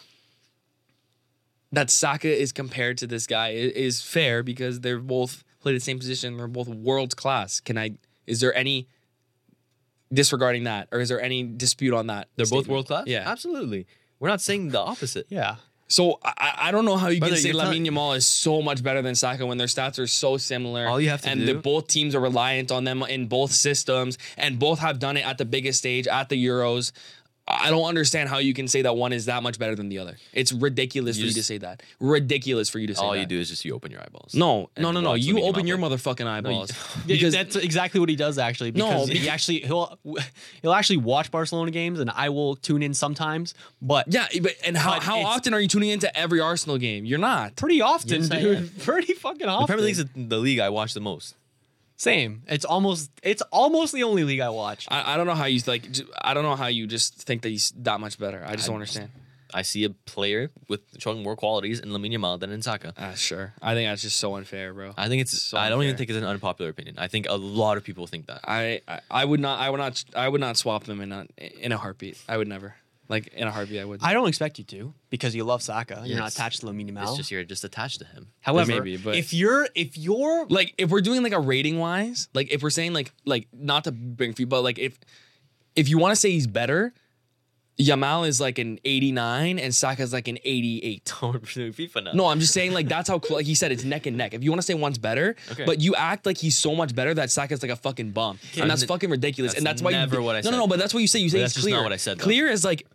Saka is compared to this guy is fair because they're both play the same position. They're both world class. Is there any disregarding that, or is there any dispute on that? They're both statement? world class? Yeah. Absolutely. We're not saying the opposite. Yeah. So I don't know how you Brother, can say you're Lamine Yamal is so much better than Saka when their stats are so similar. All you have to do- both teams are reliant on them in both systems, and both have done it at the biggest stage at the Euros. I don't understand how you can say that one is that much better than the other. It's ridiculous for you to say that. Ridiculous for you to say All that. you do is just you open your eyeballs. No. And You watch Lamine open Yamal your play. motherfucking eyeballs. Because that's exactly what he does actually. Because No, he'll actually watch Barcelona games, and I will tune in sometimes. But yeah, but how it's- often are you tuning into every Arsenal game? You're not. pretty often, Yes, I dude. am. Pretty fucking The often. Premier League's the league I watch the most. Same. It's almost the only league I watch. I don't know how you I don't know how you just think that he's that much better. I just don't understand. I see a player with showing more qualities in Lamine Yamal than in Saka. Sure. I think that's just so unfair, bro. I think it's. So I don't even unfair. think it's an unpopular opinion. I think a lot of people think that. I would not swap them in a heartbeat. I would never. Like in a heartbeat, I would. I don't expect you to because you love Saka. You're not Yes. attached to Lamine Yamal. It's just you're just attached to him. However, Maybe, but- if you're Like if we're doing like a rating wise, like if we're saying like not to bring few, but like if you want to say he's better, Yamal is like an 89 and Saka's like an 88. We're doing FIFA now. No, I'm just saying like that's how like he said it's neck and neck. If you want to say one's better, Okay. but you act like he's so much better that Saka's like a fucking bum, and that's fucking ridiculous. That's and that's why never you, what I said. No, but that's what you say. You say But he's that's just clear. not what I said, though. Clear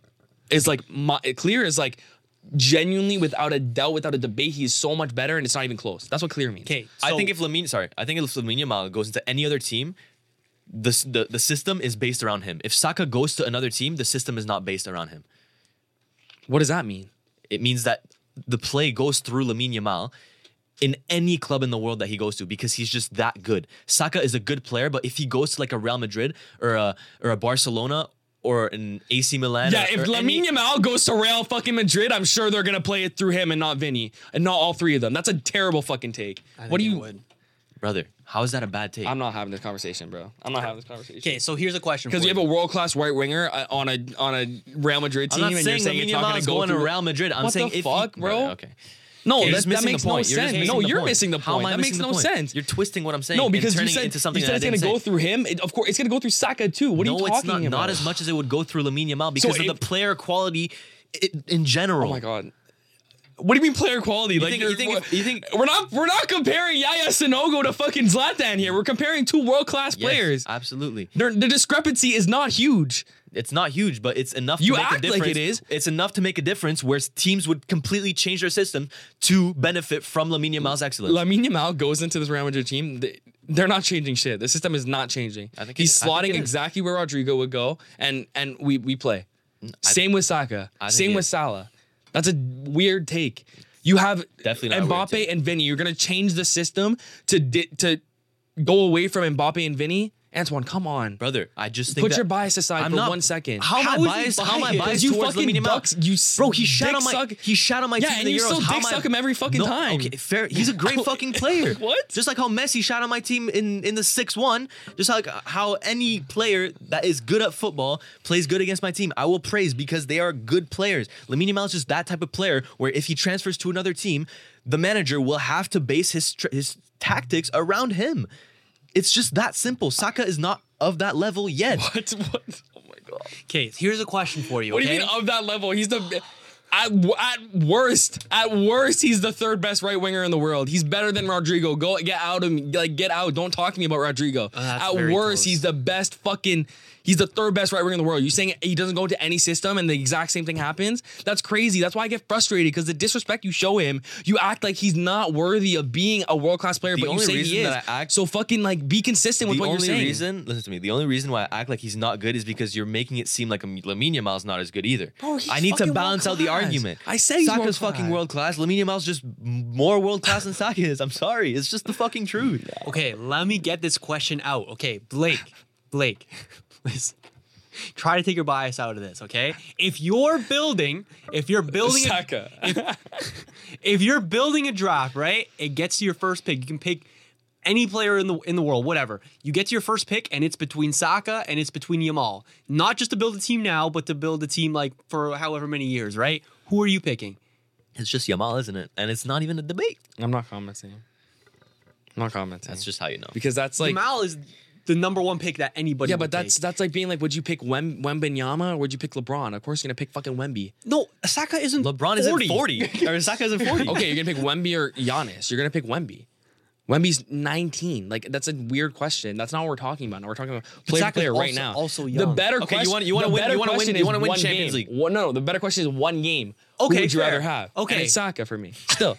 is like genuinely without a doubt, without a debate, he's so much better, and it's not even close. That's what clear means. okay, I think if Lamine Yamal goes into any other team, the system is based around him. If Saka goes to another team, the system is not based around him. What does that mean? It means that the play goes through Lamine Yamal in any club in the world that he goes to because he's just that good. Saka is a good player, but if he goes to like a Real Madrid or a Barcelona or an AC Milan, Yeah, if Lamine Yamal goes to Real fucking Madrid, I'm sure they're gonna play it through him and not Vinny, and not all three of them. That's a terrible fucking take. What do you? would? brother, how is that a bad take? I'm not having this conversation, bro. I'm not having this conversation. Okay, so here's a question. Because for you have a world class right winger on a Real Madrid I'm team, not and you're saying saying Lamine it's not Yamal going is to go going to through Real Madrid. I'm What saying the if fuck, he, bro? Okay. No, You're that, just that missing makes the no point. You're just sense. missing No, the you're point. missing the How point. am I That makes missing no the point? sense. You're twisting what I'm saying. No, and because you turning said, it into something you said that I it's didn't going to say. go through him. Of course, it's going to go through Saka too. What are you No, talking it's not. about? Not as much as it would go through Lamine Yamal because of if- the player quality in general. Oh my god. What do you mean player quality? think- you think- we're not comparing Yaya Sanogo to fucking Zlatan here. We're comparing two world class Yes, players. absolutely. The discrepancy is not huge. It's not huge, but it's enough You to make act a like difference. it is. It's enough to make a difference where teams would completely change their system to benefit from Lamine Yamal's excellence. Lamine Yamal goes into this Real Madrid team. They're not changing shit. The system is not changing. I think He's it- I think slotting it is. exactly where Rodrigo would go, and we play. Same with Saka. I think Same it with is. Salah. That's a weird take. You have Definitely not a weird Mbappe take. and Vinny. You're gonna change the system to go away from Mbappe and Vinny. Antoine, come on. Brother, I just think Put that your bias aside I'm for not- 1 second. How am I How is he biased? How am I biased? biased you towards fucking Lamine Yamal? ducks. Bro, he shat on my suck. he shat on my Yeah, team in and the you Euros. still How dick am I- suck him every fucking time. Okay, fair. He's a great fucking player. What? Just like how Messi shot on my team in the 6-1. Just like how any player that is good at football plays good against my team. I will praise because they are good players. Lamine Yamal is just that type of player where if he transfers to another team, the manager will have to base his tactics around him. It's just that simple. Saka is not of that level yet. What? Oh my god. Okay, here's a question for you. What do okay? you mean of that level? He's the at worst, he's the third best right winger in the world. He's better than Rodrigo. Go get out of me. Like get out. Don't talk to me about Rodrigo. That's At very worst, close. he's the best fucking. He's the third best right winger in the world. You saying he doesn't go into any system and the exact same thing happens? That's crazy. That's why I get frustrated because the disrespect you show him, you act like he's not worthy of being a world class player, The but you only say he reason is. that I act- So fucking like be consistent with The what you're only saying. reason, listen to me, the only reason why I act like he's not good is because you're making it seem like Lamine Yamal's not as good either. Bro, he's I need to fucking balance out the world-class. argument. I said he's Saka's world-class. fucking world class. Lamine Yamal's just more world class than Saka is. I'm sorry. It's just the fucking truth. Okay, let me get this question out. Okay, Blake, listen. Try to take your bias out of this, okay? If you're building Saka. if you're building a draft, right? It gets to your first pick. You can pick any player in the world, whatever. You get to your first pick, and it's between Saka and it's between Yamal. Not just to build a team now, but to build a team like for however many years, right? Who are you picking? It's just Yamal, isn't it? And it's not even a debate. I'm not commenting. I'm not commenting. That's just how you know. because that's like Yamal is the number one pick that anybody. Yeah, would but take. that's like being like, would you pick Wembanyama or would you pick LeBron? Of course, you're gonna pick fucking Wemby. no. Saka isn't. LeBron isn't 40. Or Saka isn't 40. Okay, you're gonna pick Wemby or Giannis. You're gonna pick Wemby. Wemby's 19. Like that's a weird question. That's not what we're talking about. No, we're talking about player to Saka's player right also- now. also the young. better Okay, question. you wanna the win- better you wanna win- question you is wanna win one Champions game. League. No, the better question is one game. Okay, Who would you fair. rather have? Okay. And it's Saka for me. Still.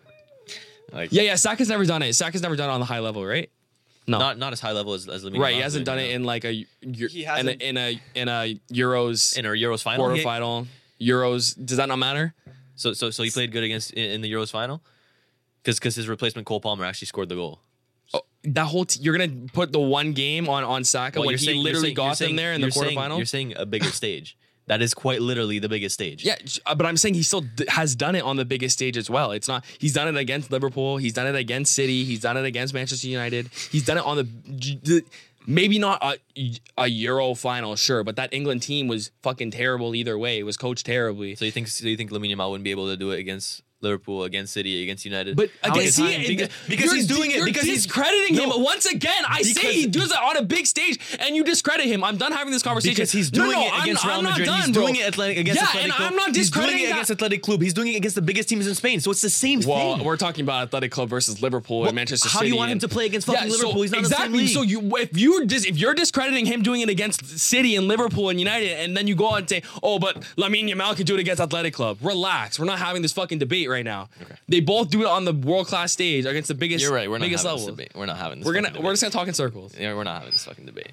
Like, Yeah. Saka's never done it. Saka's never done it on the high level, right? No. Not as high level as Lamine. Right. He Yamal hasn't doing done it now. in like a He hasn't- in a Euros in our Euros final. quarterfinal. Euros. Does that not matter? So he played good against in the Euros final, because his replacement Cole Palmer actually scored the goal. Oh, that whole you're gonna put the one game on Saka when you're he saying- literally you're got saying- them there in the you're saying- quarterfinal. You're saying a bigger stage. That is quite literally the biggest stage. Yeah, but I'm saying he still has done it on the biggest stage as well. It's not he's done it against Liverpool, he's done it against City, he's done it against Manchester United. He's done it on the maybe not a Euro final, sure, but that England team was fucking terrible either way. It was coached terribly. So you think Lamine Yamal wouldn't be able to do it against Liverpool, against City, against United? But How again, many see, times? Because he's doing it, You're because he's- discrediting him No. once again. I say he does it on a big stage, and you discredit him. I'm done having this conversation Because he's doing it against Real Madrid. He's doing it against Athletic and Club. I'm not He's doing discrediting it against that. Athletic Club. He's doing it against the biggest teams in Spain. So it's the same Well, thing. we're talking about Athletic Club versus Liverpool and Manchester how City. do you want him and- to play against fucking Liverpool? He's not exactly. in the same league. So if you're discrediting him doing it against City and Liverpool and United, and then you go on and say, oh, but Lamine Yamal can do it against Athletic Club. Relax. We're not having this fucking debate right now. Okay. They both do it on the world class stage against the biggest. You're right. We're not biggest having this level. debate. We're not having this. We're fucking just debate. gonna talk in circles. Yeah, we're not having this fucking debate.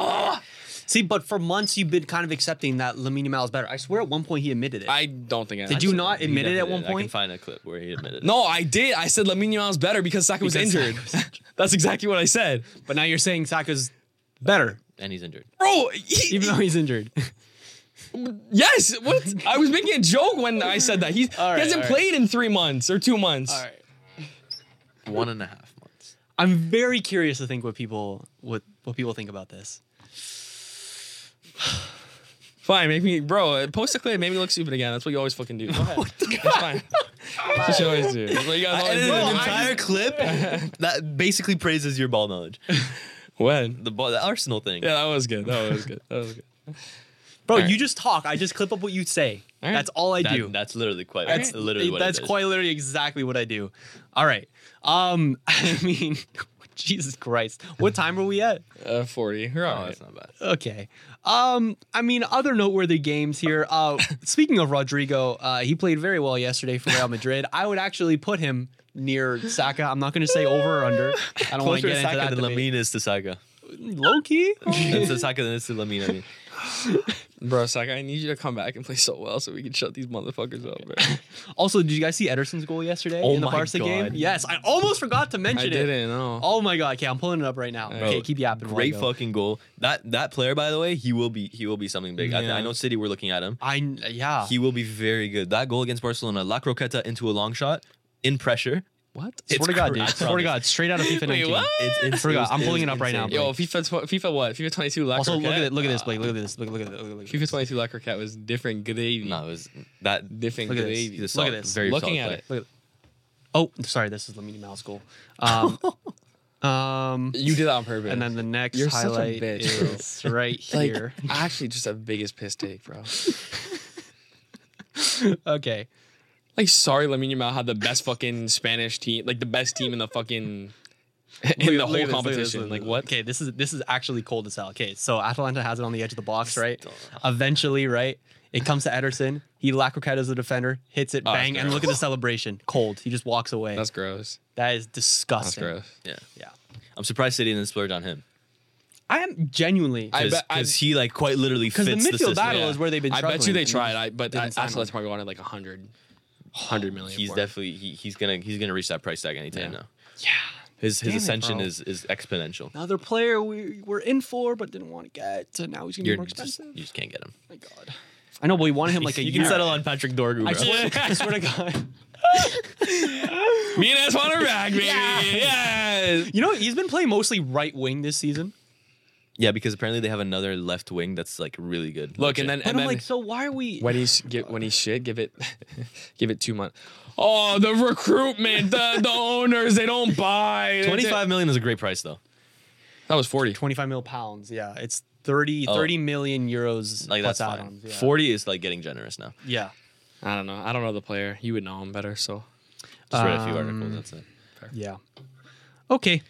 See, but for months you've been kind of accepting that Lamine Yamal is better. I swear at one point he admitted it. I don't think. Did you not admit it at one I can point? find a clip where he admitted it. No, I did. I said Lamine Yamal's better because Saka was Because injured. Saka That's exactly what I said, But now you're saying Saka's better, And he's injured. bro. even though he's injured. Yes. What? I was making a joke when I said that. He All right, hasn't all right. played in 3 months or 2 months. 1.5 months. I'm very curious to think what people think about this. Fine, make me, bro. Post a clip, make me look stupid again. That's what you always fucking do. Go ahead. That's fine. That's what you always do. That's what you guys I always edited do. an entire clip that basically praises your ball knowledge. When? The Arsenal thing. Yeah, that was good. That was good. Bro, All right. you just talk. I just clip up what you say. All right. That's all I do. That's literally quite. That's That's literally what it is. quite literally exactly what I do. All right. I mean, Jesus Christ. What time are we at? 40. You're all Oh, right. that's not bad. Okay. I mean, other noteworthy games here. Speaking of Rodrigo, he played very well yesterday for Real Madrid. I would actually put him near Saka. I'm not going to say over or under. I don't want to Closer get to into Saka that than debate. Lamine is to Saka. Low key. It's to Saka than it's to Lamine. I mean, Bro, Saka, I need you to come back and play so well so we can shut these motherfuckers up, bro. Also, did you guys see Ederson's goal yesterday Oh in the my Barca game? God. Yes, I almost forgot to I mention it. didn't know. Oh my god. Okay, I'm pulling it up right now. Okay, keep yapping. while I great go. fucking goal. That player, by the way, he will be something big. Yeah. I know City. We're looking at him. Yeah. He will be very good. That goal against Barcelona, La Croqueta into a long shot in pressure. What? Swear to God, dude. I Swear to promise. God, straight out of FIFA 19. what? It's Forgot. I'm pulling it up right now, insane. bro. Yo, FIFA what? FIFA 22 La Also, Croquette? look at this, Blake. Look at this. Look at this. FIFA 22 La Croquette was different gravy. No, it was that. Different Look at this. gravy. He's a Look solid- at this. Very Looking solid at player. it. Look at. Oh, sorry. This is Lamine Yamal's goal. You did that on purpose. And then the next You're such a highlight bitch, bro. is right like, here. actually just a biggest piss take, bro. Okay. Like, sorry, Lamine Yamal had the best fucking Spanish team, like the best team in the fucking in the whole competition. Like, what? Okay, this is actually cold as hell. Okay, so Atalanta has it on the edge of the box, right? Eventually, right? It comes to Ederson. He La Croquette as a defender, hits it, Oh, bang, that's and look at gross. the celebration. Cold. He just walks away. That's gross. That is That's disgusting. gross. Yeah, Yeah. I'm surprised City didn't splurge on him I am genuinely. I bet- because he like quite literally fits Because the midfield system. battle is where they've been I bet you struggling. they tried. But Didn't sign Atalanta him. probably wanted like 100 million. He's for him. definitely he's gonna reach that price tag anytime Yeah. now. yeah. His Damn it, ascension bro. is exponential. Another player we were in for but didn't want to get. So now he's gonna be more expensive. You just can't get him. My God. I know, but we wanted him like a you year. can settle on Patrick Dorgu. I Bro. swear, I swear to God. Me and S want her back, baby. Yes. You know, he's been playing mostly right wing this season. Yeah, because apparently they have another left wing that's like really good. Look, and then But I'm like, so why are we? when he's shit, give it 2 months. Oh, the recruitment, the owners, they don't buy. 25 million is a great price though. That was 40. 25 mil pounds. Yeah, it's 30 million euros. Like plus that's fine. add-ons. Yeah. 40 is like getting generous now. Yeah. I don't know. I don't know the player. You would know him better. So Just read a few articles. That's it. Yeah. Okay.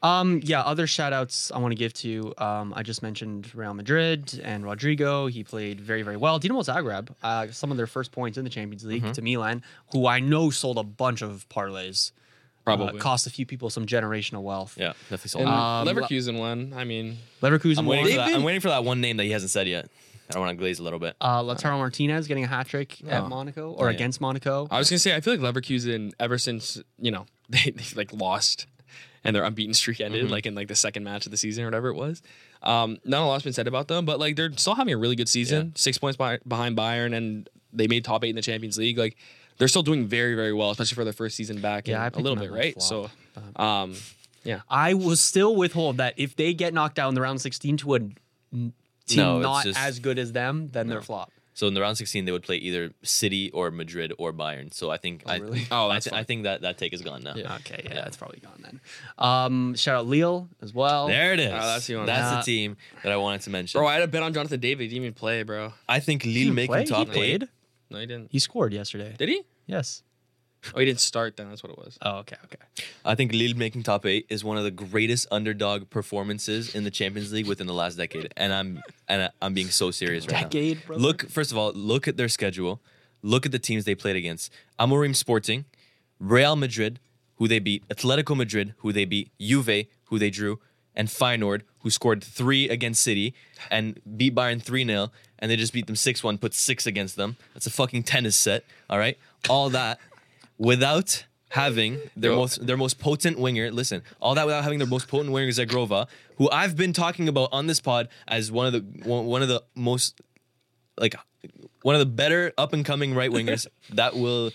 Other shout outs I want to give to, I just mentioned Real Madrid and Rodrigo. He played very, very well. Dinamo Zagreb, some of their first points in the Champions League to Milan, who I know sold a bunch of parlays. probably. Cost a few people some generational wealth. Yeah, definitely sold. And out. Leverkusen won. I mean, Leverkusen I'm won. waiting for that one name that he hasn't said yet. I don't want to glaze a little bit. Lautaro Martinez getting a hat trick at Monaco or Yeah. against Monaco. I was gonna say I feel like Leverkusen ever since they like lost and their unbeaten streak ended like in like the second match of the season or whatever it was. Not a lot's been said about them, but like they're still having a really good season. Yeah. 6 points behind Bayern, and they made top 8 in the Champions League. Like they're still doing very, very well, especially for their first season back. Yeah, I in a picked little them bit, at right? flop, So, yeah. I was still withhold that if they get knocked out in the round 16 to a team No, it's not just- as good as them, then they're flop. So in the round 16, they would play either City or Madrid or Bayern. So I think really? Oh, that's I think that take is gone now. Yeah. Okay, yeah, it's probably gone then. Shout out Lille as well. There it is. that's the one. That's Yeah. the team that I wanted to mention. Bro, I had a bet on Jonathan David. He didn't even play, bro. I think He Lille didn't making play? top He 8. played. No, he didn't. He scored yesterday. Did he? Yes. Oh, he didn't start then. That's what it was. Oh, okay. I think Lille making top 8 is one of the greatest underdog performances in the Champions League within the last decade, and I'm being so serious right Decade, now. brother? Look, first of all, look at their schedule. Look at the teams they played against: Amorim Sporting, Real Madrid, who they beat; Atletico Madrid, who they beat; Juve, who they drew; and Feyenoord, who scored 3 against City and beat Bayern 3-0, and they just beat them 6-1, put 6 against them. That's a fucking tennis set, all right? All that without having their most potent winger. Listen, all that without having their most potent winger, Zagrova, who I've been talking about on this pod as one of the most like one of the better up and coming right wingers that will.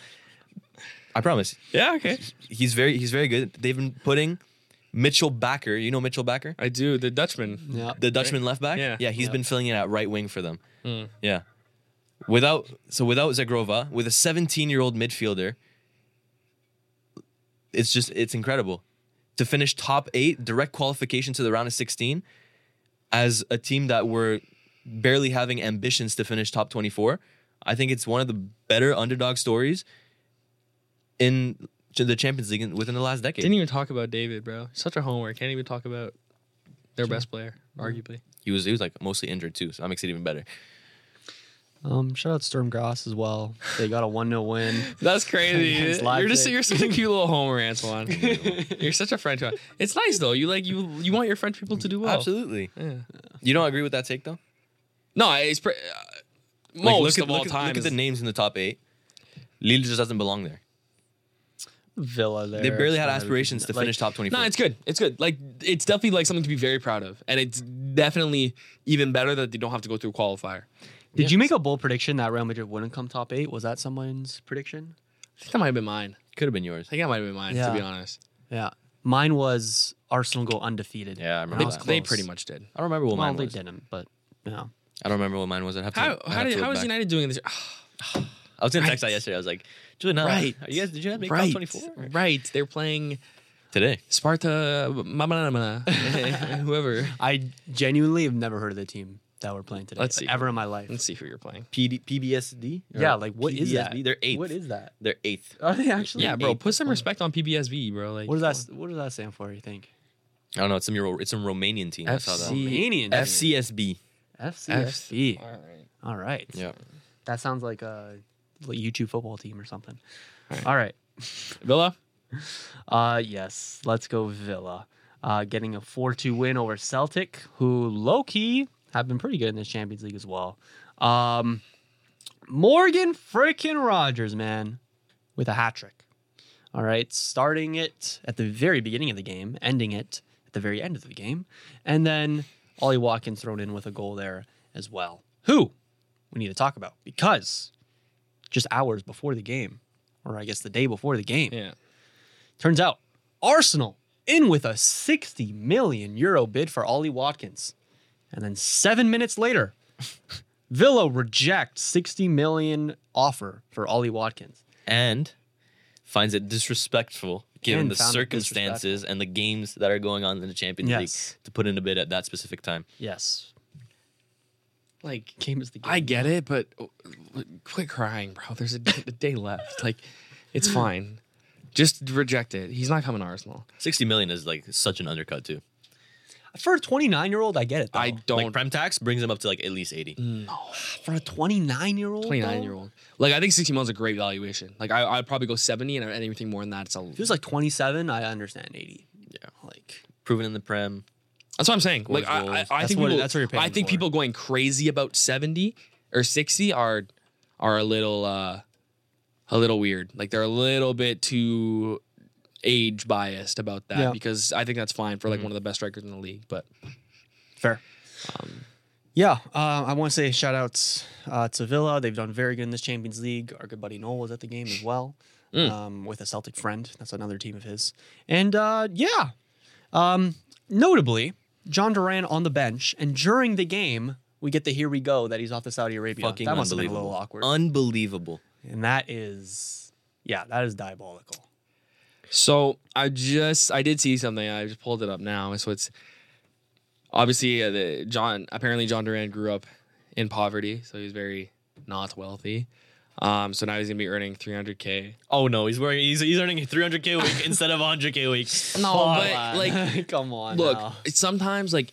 I promise. Yeah, okay. He's very good. They've been putting Mitchell Bakker. You know Mitchell Bakker? I do. The Dutchman. Yeah. The Dutchman left back? Yeah. he's Yep. been filling in at right wing for them. Yeah. Without Zagrova, with a 17-year-old midfielder, it's incredible. To finish top 8, direct qualification to the round of 16, as a team that were barely having ambitions to finish top 24, I think it's one of the better underdog stories in the Champions League within the last decade. Didn't even talk about David, bro. Such a homer. Can't even talk about their best player, arguably. He was like mostly injured too, so that makes it even better. Shout out Sturm Graz as well. They got a 1-0 win. That's crazy. Against You're such a cute little homer, Antoine. You're such a French one. It's nice though. You want your French people to do well. Absolutely. Yeah. You don't agree with that take though? No, it's Like, most of all time. Look at the names in the top 8. Lille just doesn't belong there. Villa there. They barely had aspirations to finish top 24. No, it's good. It's good. Like it's definitely like something to be very proud of, and it's definitely even better that they don't have to go through qualifier. Did you make a bold prediction that Real Madrid wouldn't come top 8? Was that someone's prediction? I think that might have been mine. Could have been yours. I think that might have been mine, Yeah. to be honest. Yeah. Mine was Arsenal go undefeated. Yeah, I And remember I was that. They close. pretty much did. I don't remember what Well, mine they was. didn't, but yeah. I don't remember what mine was. I'd have to. How I'd have to look is back. United doing this? I was gonna text that yesterday. I was like, Julian, Right. did you guys make top Right, 24 right. They're playing today? Sparta, whoever. I genuinely have never heard of the team that we're playing today. Let's see. Ever in my life. Let's see who you're playing. PBSD? Yeah, like what is that? PBSD? They're 8th. What is that? They're 8th. Are they actually? Yeah, bro. eight. Put some respect on PBSV, bro. Like, What does that stand for, you think? I don't know. It's some Romanian team. I saw that. FC. Romanian. FCSB. FCSB. All right. All right. Yeah. That sounds like a YouTube football team or something. All right. Villa. Yes. Let's go Villa. Getting a 4-2 win over Celtic, who low-key have been pretty good in this Champions League as well. Morgan freaking Rogers, man, with a hat trick. All right, starting it at the very beginning of the game, ending it at the very end of the game, and then Ollie Watkins thrown in with a goal there as well. Who we need to talk about, because just hours before the game, or I guess the day before the game, Yeah. turns out Arsenal in with a 60 million euro bid for Ollie Watkins. And then 7 minutes later, Villa reject 60 million offer for Ollie Watkins. And finds it disrespectful given And the found it circumstances and the games that are going on in the Champions Yes. League to put in a bid at that specific time. Yes. Like, Game is the game. I get it, but quit crying, bro. There's a day left. Like, it's fine. Just reject it. He's not coming to Arsenal. 60 million is like such an undercut too. For a 29-year-old, I get it though. I don't. Like prem tax brings him up to like at least 80. No. For a 29-year-old, 29-year-old. Like, I think 60 mil is a great valuation. Like, I'd probably go 70, and anything more than that, it's a. If it was like 27, I understand 80. Yeah. Like, Proven in the prem. That's what I'm saying. Like, Scores, goals. I That's think what- people. that's what you're paying I think for. people going crazy about 70 or 60 are a little weird. Like, they're a little bit too age biased about that, Yeah. because I think that's fine for like one of the best strikers in the league. But fair. Yeah, I want to say shout outs to Villa. They've done very good in this Champions League. Our good buddy Noel was at the game as well, with a Celtic friend. That's another team of his. And notably, John Duran on the bench. And during the game, we get the here we go that he's off to Saudi Arabia. Fucking That must have been a unbelievable. little awkward. Unbelievable. And that is diabolical. so I did see something. I just pulled it up now. So it's obviously apparently John Duran grew up in poverty, so he's very not wealthy. So now he's gonna be earning $300K. Oh no, he's earning 300K a week instead of 100K a week. No, Come but on. like, come on. look, now. it's sometimes like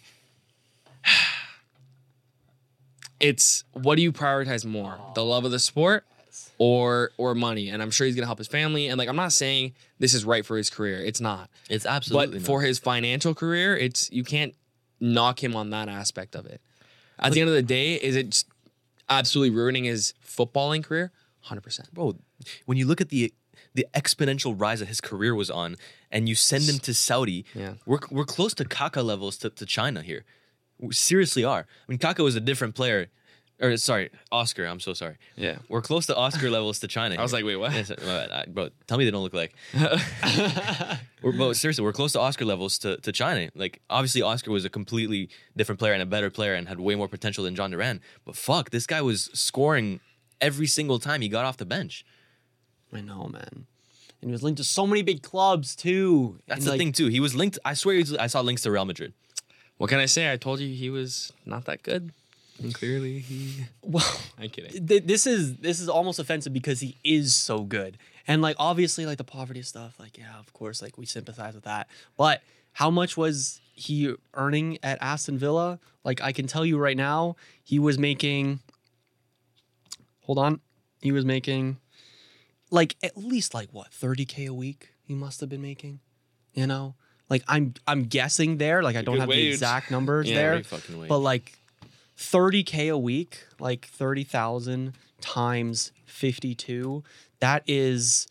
it's what do you prioritize more, the love of the sport or money? And I'm sure he's gonna help his family. And like, I'm not saying this is right for his career. It's not. It's absolutely But for his financial career, you can't knock him on that aspect of it. At the end of the day, is it just absolutely ruining his footballing career? 100%. bro, when you look at the exponential rise that his career was on, and you send him to Saudi, Yeah. we're close to Kaka levels to China here. We seriously are. I mean, Kaka was a different player. Or sorry, Oscar. I'm so sorry. Yeah. We're close to Oscar levels to China. I was here. like, wait, what? Yes, bro, tell me they don't look like. Bro, seriously, we're close to Oscar levels to China. Like, obviously, Oscar was a completely different player and a better player and had way more potential than John Duran. But fuck, this guy was scoring every single time he got off the bench. I know, man. And he was linked to so many big clubs too. That's And, the like, thing too. He was linked. I swear, I saw links to Real Madrid. What can I say? I told you he was not that good. And clearly he. Well, I'm kidding. this is almost offensive because he is so good. And like obviously like the poverty stuff, like yeah, of course, like we sympathize with that. But how much was he earning at Aston Villa? Like I can tell you right now, he was making like at least like what, 30K a week he must have been making. You know? Like I'm guessing there, like I don't good have the wage. exact numbers Yeah, there. Great fucking wage. But like 30K a week, like 30,000 times 52, that is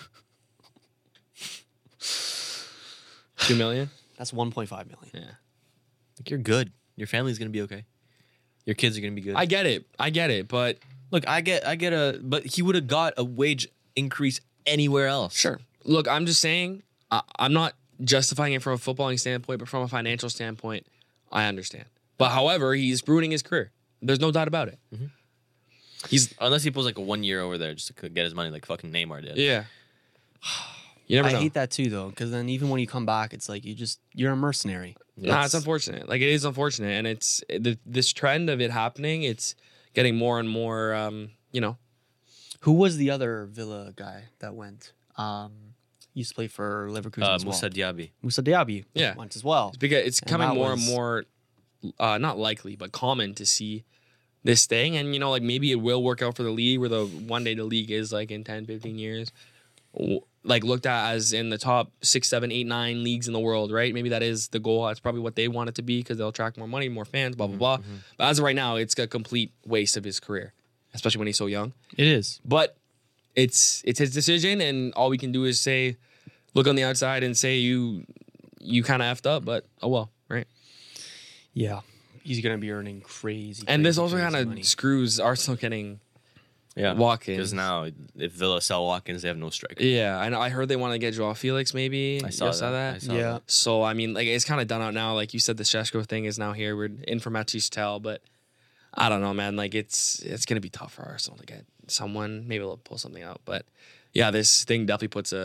2 million? that's 1.5 million. Yeah. Like, you're good. Your family's gonna be okay. Your kids are gonna be good. I get it. But Look, but he would have got a wage increase anywhere else. sure. Look, I'm just saying, I'm not justifying it from a footballing standpoint, but from a financial standpoint, I understand. But however, he's ruining his career. There's no doubt about it. He's Unless he pulls like a 1 year over there just to get his money, like fucking Neymar did. yeah. You never I know. hate that too though, because then even when you come back, it's like you're a mercenary. Nah, it's unfortunate. Like, it is unfortunate, and it's this trend of it happening. It's getting more and more. Who was the other Villa guy that went? Used to play for Leverkusen as well. Moussa Diaby. Moussa Diaby Yeah. went as well. Because it's And becoming that more was- and more, not likely, but common to see this thing. And, like maybe it will work out for the league where one day the league is like in 10, 15 years, like looked at as in the top 6, 7, 8, 9 leagues in the world, right? Maybe that is the goal. That's probably what they want it to be because they'll attract more money, more fans, blah, blah, blah. But as of right now, it's a complete waste of his career, especially when he's so young. It is. But it's his decision, and all we can do is say, look on the outside and say you kind of effed up, but oh well, right? Yeah. He's gonna be earning crazy. And this crazy, also crazy kind money. of screws Arsenal getting Yeah. Watkins. Because now, if Villa sell Watkins, they have no striker. Yeah, I know. I heard they want to get Joao Felix. Maybe I saw You that. I saw Yeah. that. So I mean, like it's kind of done out now. Like you said, the Sheshko thing is now here. We're in for Matistel, but I don't know, man. Like it's gonna be tough for Arsenal to get someone. Maybe they'll pull something out, but yeah, this thing definitely puts a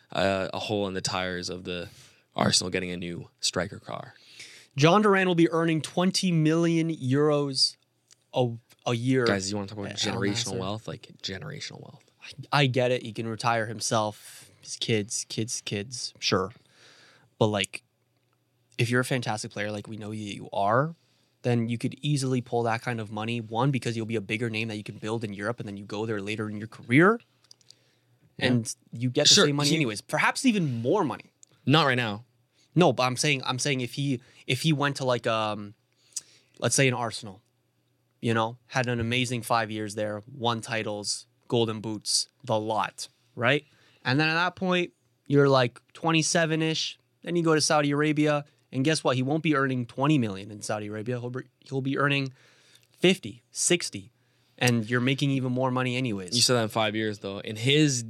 a hole in the tires of the Arsenal getting a new striker car. John Duran will be earning 20 million euros a year. Guys, you want to talk about Al generational Nassr. wealth? Like generational wealth. I get it. He can retire himself, his kids, sure. But like, if you're a fantastic player like we know you are, then you could easily pull that kind of money. One, because you'll be a bigger name that you can build in Europe, and then you go there later in your career, and you get the Sure, same money anyways. Perhaps even more money. Not right now. No, but I'm saying if he went to like let's say an Arsenal, you know, had an amazing 5 years there, won titles, golden boots, the lot, right? And then at that point, you're like 27-ish. Then you go to Saudi Arabia, and guess what? He won't be earning 20 million in Saudi Arabia. He'll be earning 50, 60, and you're making even more money anyways. You said that in 5 years, though. In his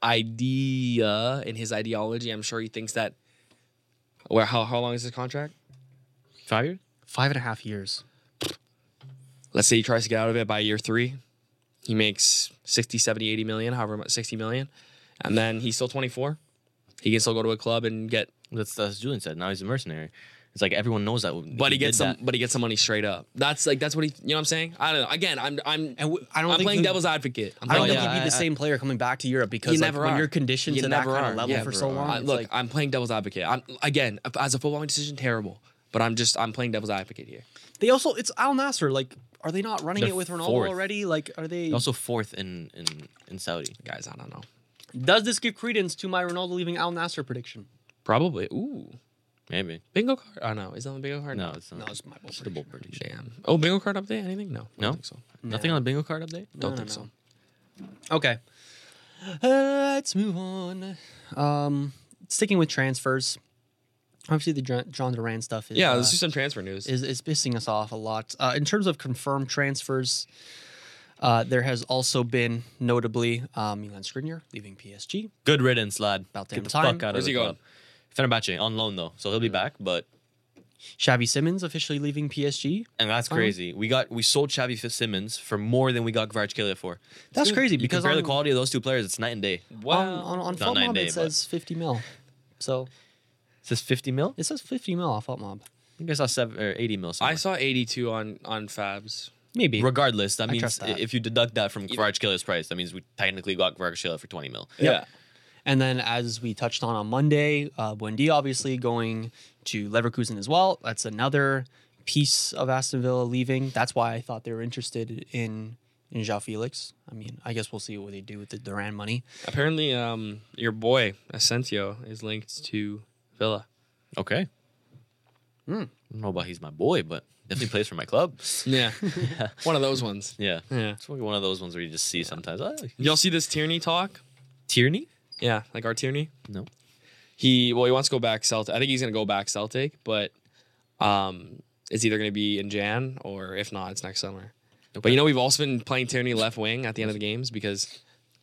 idea, in his ideology, I'm sure he thinks that. Well, how long is his contract? 5 years? 5.5 years. Let's say he tries to get out of it by year 3. He makes 60, 70, 80 million, however much, 60 million. And then he's still 24. He can still go to a club and get. That's Julian said. Now he's a mercenary. It's like everyone knows that. But he gets some. But he gets some money straight up. That's what he. You know what I'm saying? I don't know. Again, I don't I'm think playing devil's advocate. I don't think yeah, he'd be the same player coming back to Europe because You like, never when are. you're conditioned You to that never kind are. of level Yeah, for bro. so long. it's Look, like, I'm playing devil's advocate. Again, as a footballing decision, terrible. But I'm playing devil's advocate here. they also it's Al Nasser. Like, are they not running They're it with Ronaldo fourth. already? Like, are they? Also fourth in Saudi. Guys, I don't know. Does this give credence to my Ronaldo leaving Al Nasser prediction? Probably. Ooh. Maybe. Bingo card. Oh, no. Is that on the bingo card? No, it's not. No, it's my bold It's the bold prediction. Damn. Oh, bingo card update? Anything? No. I No? don't think so. Nothing on the bingo card update? Don't No, think no. so. Okay. Let's move on. Sticking with transfers. Obviously, the John Duran stuff is Yeah, let's do some transfer news. is pissing us off a lot. In terms of confirmed transfers, there has also been notably Milan Skriniar leaving PSG. Good riddance, lad. About Get damn the time. fuck out Where's of the he club. Fenerbahce on loan though, so he'll be back. But Xavi Simons officially leaving PSG. and that's crazy. We sold Xavi Simmons for more than we got Kvaratskhelia for. That's crazy You because compare the on, quality of those two players, it's night and day. on Not FootMob 9 day, it says 50 mil. So It says 50 mil. it says 50 mil off FootMob. I think I saw 80 mil. Somewhere. I saw 82 on Fabs. Maybe. Regardless, that I means trust that. if you deduct that from Kvaratskhealia's price, that means we technically got Kvaratskhelia for 20 mil. Yeah. And then, as we touched on Monday, Buendia obviously going to Leverkusen as well. That's another piece of Aston Villa leaving. That's why I thought they were interested in João Felix. I mean, I guess we'll see what they do with the Duran money. Apparently, your boy Asensio is linked to Villa. Okay. I don't know about he's my boy, but definitely plays for my club. Yeah. One of those ones. Yeah. Yeah. It's one of those ones where you just see sometimes. Oh, Y'all see this Tierney talk? Tierney? Yeah, like our Tierney. No. He wants to go back Celtic. I think he's gonna go back Celtic, but it's either gonna be in Jan or if not, it's next summer. But we've also been playing Tierney left wing at the end of the games because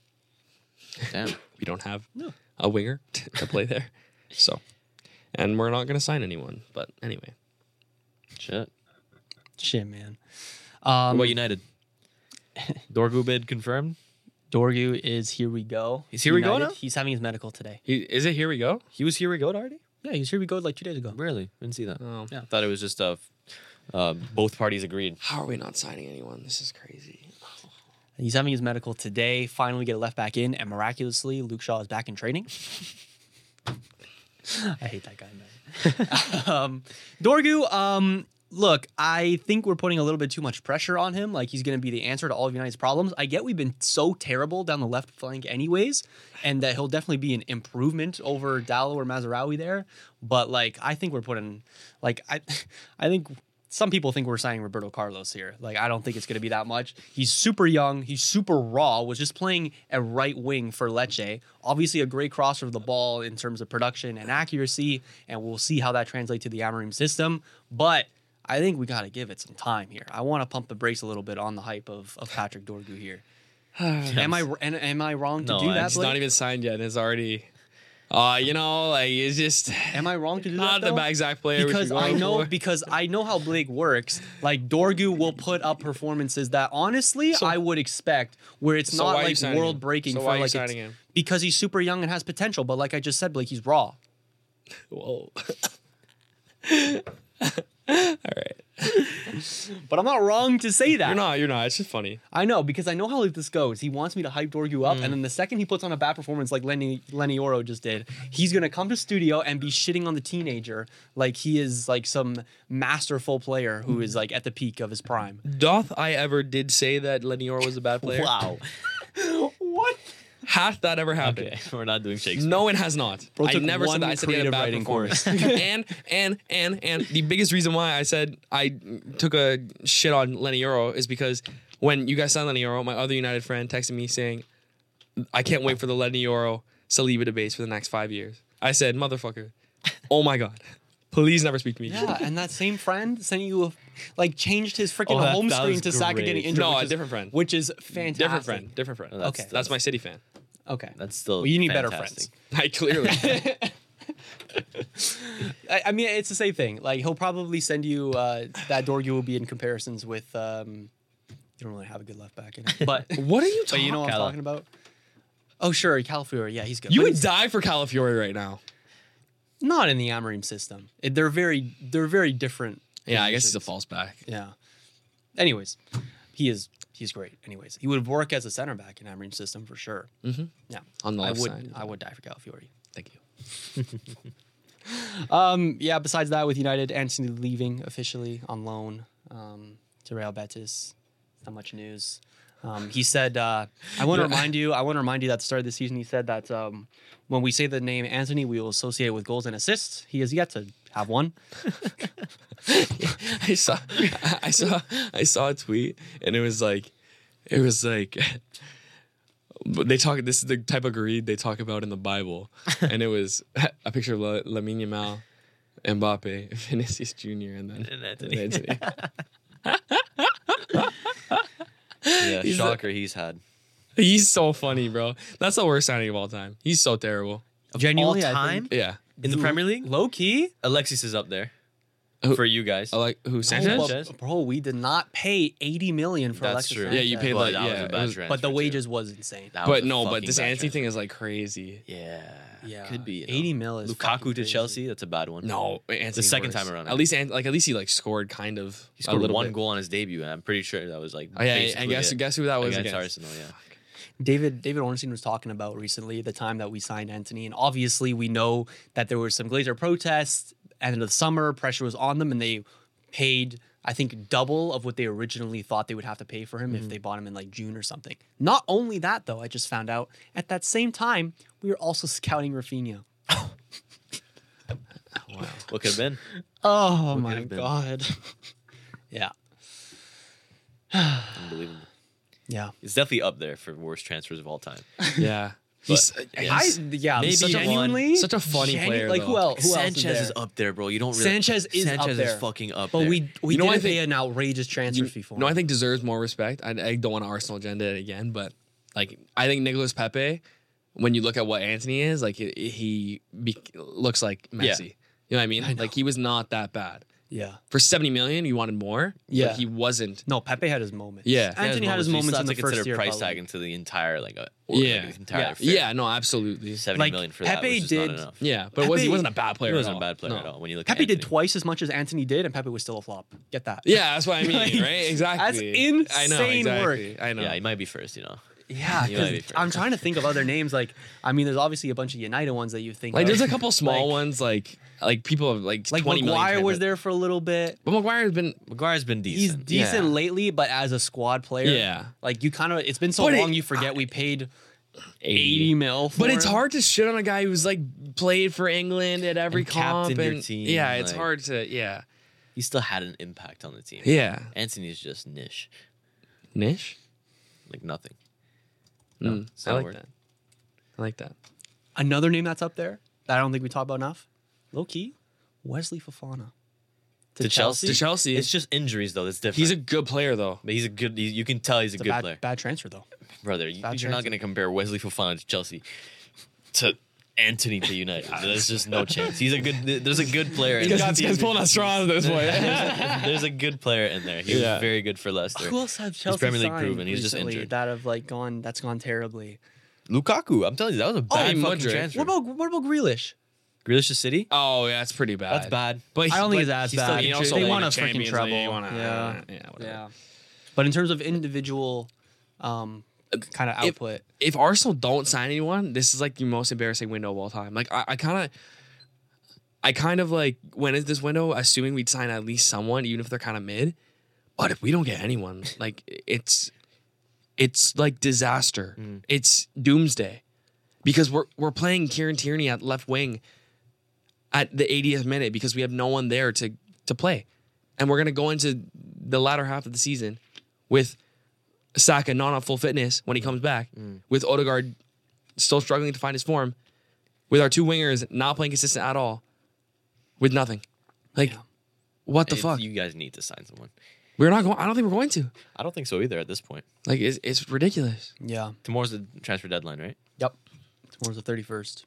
Damn. we don't have a winger to play there. So, and we're not gonna sign anyone. But anyway, Shit. Shit, man. What about United? Dorgu bid confirmed? Dorgu is here we go. He's here we go United. now? He's having his medical today. is it here we go? He was here we go already? Yeah, he was here we go like 2 days ago. Really? Didn't see that. Oh. Yeah. I thought it was just both parties agreed. How are we not signing anyone? This is crazy. He's having his medical today. Finally get a left back in, and miraculously, Luke Shaw is back in training. I hate that guy, man. Dorgu, look, I think we're putting a little bit too much pressure on him. Like, he's going to be the answer to all of United's problems. I get we've been so terrible down the left flank anyways, and that he'll definitely be an improvement over Dallo or Mazarawi there. But, like, I think we're putting, like, I think some people think we're signing Roberto Carlos here. Like, I don't think it's going to be that much. He's super young. He's super raw. Was just playing a right wing for Lecce. Obviously, a great crosser of the ball in terms of production and accuracy, and we'll see how that translates to the Amorim system. But I think we got to give it some time here. I want to pump the brakes a little bit on the hype of Patrick Dorgu here. Am I wrong to No, do that? It's Blake? not even signed yet. It's already, it's just Am I wrong to do not that? the though? exact player. Because we should I go know for. because I know how Blake works. Like Dorgu will put up performances that honestly I would expect where it's So not why are you like signing world him? breaking So for why are you like signing him? because he's super young and has potential. But like I just said, Blake, he's raw. Whoa. All right. But I'm not wrong to say that. You're not. It's just funny. I know, because I know how this goes. He wants me to hype Dorgu up, and then the second he puts on a bad performance like Lenny Oro just did, he's going to come to studio and be shitting on the teenager like he is like some masterful player who is like at the peak of his prime. Doth I ever did say that Lenny Orr was a bad player? Wow. What? Hath that ever happened? Okay, we're not doing Shakespeare. No, it has not. Bro I took never said one that. I said he had a creative bad writing performance. course. and the biggest reason why I said I took a shit on Lenny Euro is because when you guys signed Lenny Euro, my other United friend texted me saying, I can't wait for the Lenny Euro Saliba debates for the next 5 years. I said, motherfucker, oh my God, please never speak to me. Yeah, and that same friend sent you changed his freaking Oh, that- home that screen was to Saka great. getting injured. No, which a is- different friend. Which is fantastic. Different friend. That's- Okay. That's my City fan. Okay. That's still Well, you need better fantastic. I clearly. I mean, it's the same thing. Like, he'll probably send you that Dorgu will be in comparisons with. You don't really have a good left back in it, but What are you but talking you know what I'm Cala. talking about. Oh sure, Calafiori. Yeah, he's good. You But would he's die for Calafiori right now. not in the Amorim system. They're very different. Yeah, I guess he's a positions. false back. Yeah. Anyways, he's great. Anyways, he would work as a center back in Amorim's system for sure. Mm-hmm. Yeah, On the I left would side. I would die for Calafiori. Thank you. Yeah. Besides that, with United, Anthony leaving officially on loan to Real Betis. Not much news. He said, "I want to remind you. I want to remind you that at the start of the season, he said that when we say the name Anthony, we will associate it with goals and assists. He has yet to have one. I saw a tweet and it was like they talk, this is the type of greed they talk about in the Bible, and it was a picture of Lamine Yamal, Mbappe, Vinicius Jr. and then And Anthony. Anthony. Yeah, He's shocker he's had. He's so funny, bro. That's the worst signing of all time. He's so terrible. Genuinely, all I time think- Yeah. in the Premier League. Low key, Alexis is up there Who- for you guys. I like who, Oh, Sanchez? Sanchez? bro, we did not pay 80 million for That's Alexis true. Sanchez. Yeah, you paid Well, like that was yeah, a it bad was- transfer but the too. wages was insane. That was but a no, but fucking this bad Anthony transfer. thing is like crazy. Yeah, Yeah, could be you know. 80 mil is fucking Lukaku to crazy. Chelsea. That's a bad one. No, Anthony's The second worse. time around, At least he like scored kind of. He scored a little one bit. goal on his debut, and I'm pretty sure that was like. Oh yeah, basically and guess it. guess who that was against against? Arsenal. Yeah. David Ornstein was talking about recently the time that we signed Anthony, and obviously we know that there were some Glazer protests. End of the summer, pressure was on them, and they paid, I think, double of what they originally thought they would have to pay for him if they bought him in like June or something. Not only that, though, I just found out at that same time we were also scouting Rafinha. Wow. What could have been? Oh could my have been? god! Yeah, Unbelievable. yeah. It's definitely up there for worst transfers of all time. Yeah. He's, yeah. Maybe such a genuinely such a funny player, Like though. who else? Who Sanchez else is up there, bro. You don't really. Sanchez is up Sanchez there. is fucking up But there. we You know what I didn't pay think- an outrageous transfer fee for him. No, I think deserves more respect. I don't want to Arsenal agenda it again, but like I think Nicolas Pepe, when you look at what Anthony is, like looks like Messi. You know what I mean? Like he was not that bad. Yeah. For 70 million, you wanted more. Yeah. But he wasn't. No, Pepe had his moments. Yeah. Anthony had his moments in the to first consider year. price probably. tag into the entire like Yeah. entire Yeah. fair. Yeah, no, absolutely. 70 Like, million for that Pepe was just did- not enough. Yeah, but he Pepe- wasn't a bad player. He at wasn't a all. bad player No. at all. When you look Pepe at did Anthony. twice as much as Anthony did, and Pepe was still a flop. Get that? Yeah, that's what I mean, Like, right? Exactly. that's I know, insane exactly. work. I know. Yeah, he might be first. You know. Yeah. You might be 'cause fair. I'm trying to think of other names. Like, I mean, there's obviously a bunch of United ones that you think. Like of. there's a couple small Like- ones, like people have like 20 million. Maguire was but- there for a little bit. But Maguire's been. Maguire's been He's decent. decent Yeah. lately, but as a squad player, Yeah. like you kind of, it's been so But long you forget we paid 80 mil for But it's him. hard to shit on a guy who's like played for England at every And comp captained your and team, yeah, it's like- hard to He still had an impact on the team. yeah. Anthony's just niche, Niche. like nothing. I like that. I like that. Another name that's up there that I don't think we talk about enough, low key, Wesley Fofana. To Chelsea? To Chelsea. It's just injuries though. That's different. He's a good player though. But he's a good. You can tell he's a It's a good bad, player, bad transfer though. brother. You're bad not transfer. going to compare Wesley Fofana to Chelsea to Anthony to United. There's just no chance. He's a good. There's a good player. In there. He's pulling out straws at this point. There's a good player in there. He was Yeah. very good for Leicester. Who else have Chelsea Premier League signed proven. He's just recently injured. that have like gone terribly? Lukaku. I'm telling you, that was a bad fucking Modric. transfer. What about Grealish? Grealish to City? Oh yeah, it's pretty bad. That's bad. But I don't think it's as he's still bad. injured. They They won a won freaking Champions treble. League, Yeah. whatever. Yeah. But in terms of individual kind of output, If Arsenal don't sign anyone, this is like the most embarrassing window of all time. Like I kind of like went into this window assuming we'd sign at least someone, even if they're kind of mid. But if we don't get anyone, like it's like disaster. It's doomsday, because we're playing Kieran Tierney at left wing at the 80th minute because we have no one there to play, and we're gonna go into the latter half of the season with Saka not on full fitness when he comes back, with Odegaard still struggling to find his form, with our two wingers not playing consistent at all, with nothing. Like, what the fuck? You guys need to sign someone. We're not going. I don't think we're going to. I don't think so either at this point. Like, it's ridiculous. yeah. Tomorrow's the transfer deadline, right? Yep. Tomorrow's the 31st.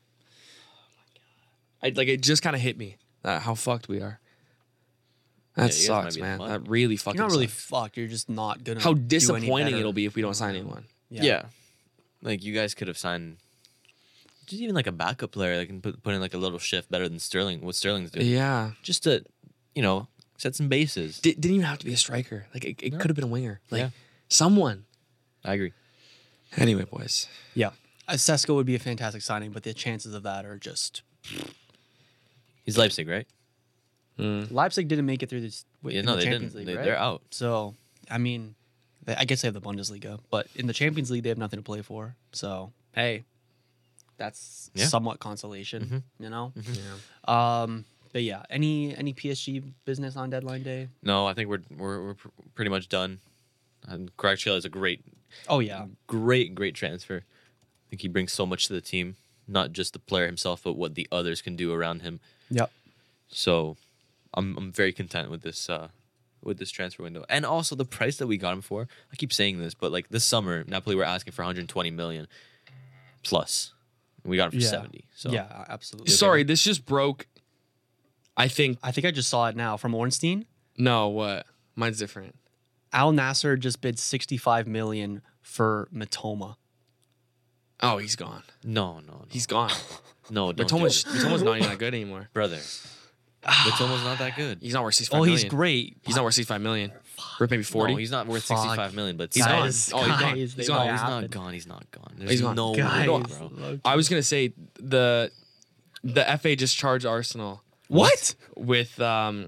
It just kind of hit me how fucked we are. That you guys might sucks, be in the man. mud. That really fucking. You're not really sucks. fucked. You're just not gonna. How do any disappointing better. it'll be if we don't sign anyone. Yeah. Like you guys could have signed just even like a backup player that can put in like a little shift better than Sterling. What Sterling's doing. Yeah. Just to, set some bases. Didn't even have to be a striker. Like it could have been a winger. Like Yeah. someone. I agree. Anyway, boys. Yeah. Sesko would be a fantastic signing, but the chances of that are just. He's Leipzig, right? Leipzig didn't make it through this. Yeah, in no, the they Champions didn't. League, right? They're out. So, I mean, I guess they have the Bundesliga, but in the Champions League, they have nothing to play for. So, hey, that's Yeah. somewhat consolation, you know? Yeah. But yeah, any PSG business on deadline day? No, I think we're pretty much done. And Kvaratskhelia is a great Oh, yeah. great transfer. I think he brings so much to the team, not just the player himself, but what the others can do around him. Yep. So, I'm very content with this transfer window, and also the price that we got him for. I keep saying this, but like this summer, Napoli were asking for 120 million plus. We got him for 70. So Yeah, absolutely. Sorry, this just broke. I think. I think I just saw it now from Ornstein. No, what? Mine's different. Al Nasser just bid 65 million for Matoma. Oh, he's gone. no, He's gone. no, don't Matoma's do it. not even that good anymore. brother. Matoma's not that good. He's not worth 65 Oh, million. he's great. He's not worth 65 million. Worth maybe 40. No, he's not worth Fuck. 65 million, but He's gone. Guys, Oh, he's gone. guys, He's they gone. might No, he's happen. not gone. He's not gone. There's He's gone. no Guys, way, bro. I was gonna say the FA just charged Arsenal What? with FA.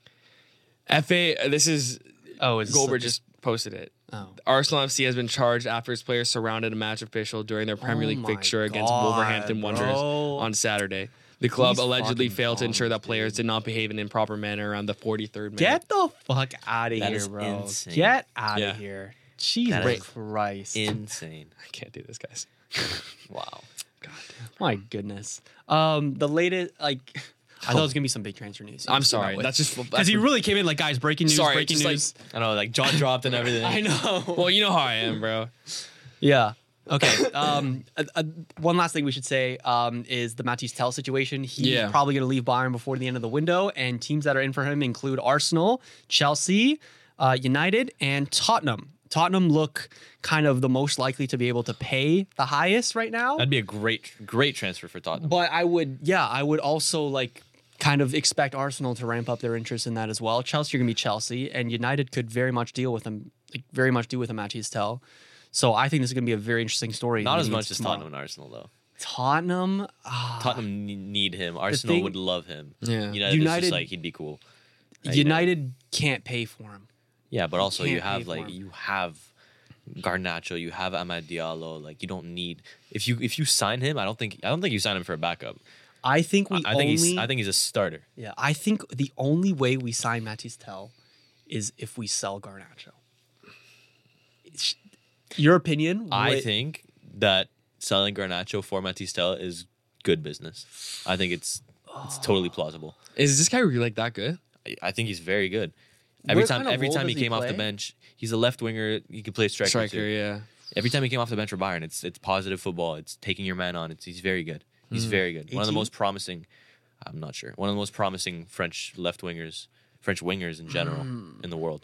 This is Oh, it's Goldberg just posted it. Oh. Arsenal FC has been charged after its players surrounded a match official during their Premier Oh League my fixture against God, Wolverhampton Wanderers bro. on Saturday. The club These allegedly fucking failed to ensure that bums, players dude. did not behave in an improper manner around the 43rd minute. Get the fuck out of That here, is bro. insane. Get out Yeah. of here. Jesus That is Christ. Insane. I can't do this, guys. Wow. My goodness. The latest, like, I thought it was going to be some big transfer news. I'm sorry. That's just Because he really came in like, guys, breaking news, Sorry, breaking just like- news. I know, like jaw dropped and everything. I know. well, you know how I am, bro. Yeah. Okay. One last thing we should say is the Matisse Tell situation. He's Yeah. probably going to leave Bayern before the end of the window, and teams that are in for him include Arsenal, Chelsea, United, and Tottenham. Tottenham look kind of the most likely to be able to pay the highest right now. That'd be a great transfer for Tottenham. But I would also like kind of expect Arsenal to ramp up their interest in that as well. Chelsea are going to be Chelsea, and United could very much deal with them, very much do with a Matisse Tell. So I think this is going to be a very interesting story. Not as leading much into as tomorrow. Tottenham and Arsenal, though. Tottenham, Tottenham need him. Arsenal thing- would love him. Yeah. United is United- just like, he'd be cool. United can't pay for him. Yeah, but also you can't pay have for like him. you have Garnacho, you have Amad Diallo. Like you don't need if you sign him. I don't think you sign him for a backup. I think I think he's a starter. Yeah, I think the only way we sign Matisse Tell is if we sell Garnacho. Your opinion? I think that selling Garnacho for Matisse Tell is good business. I think it's totally plausible. Is this guy really like that good? I think he's very good. What Every kind of time role he does he came off the play? bench, he's a left winger. He can play striker, Striker, too. yeah. Every time he came off the bench for Bayern, it's positive football. It's taking your man on. He's very good. He's very good. One of the 18? most promising. I'm not sure. One of the most promising French wingers in general in the world.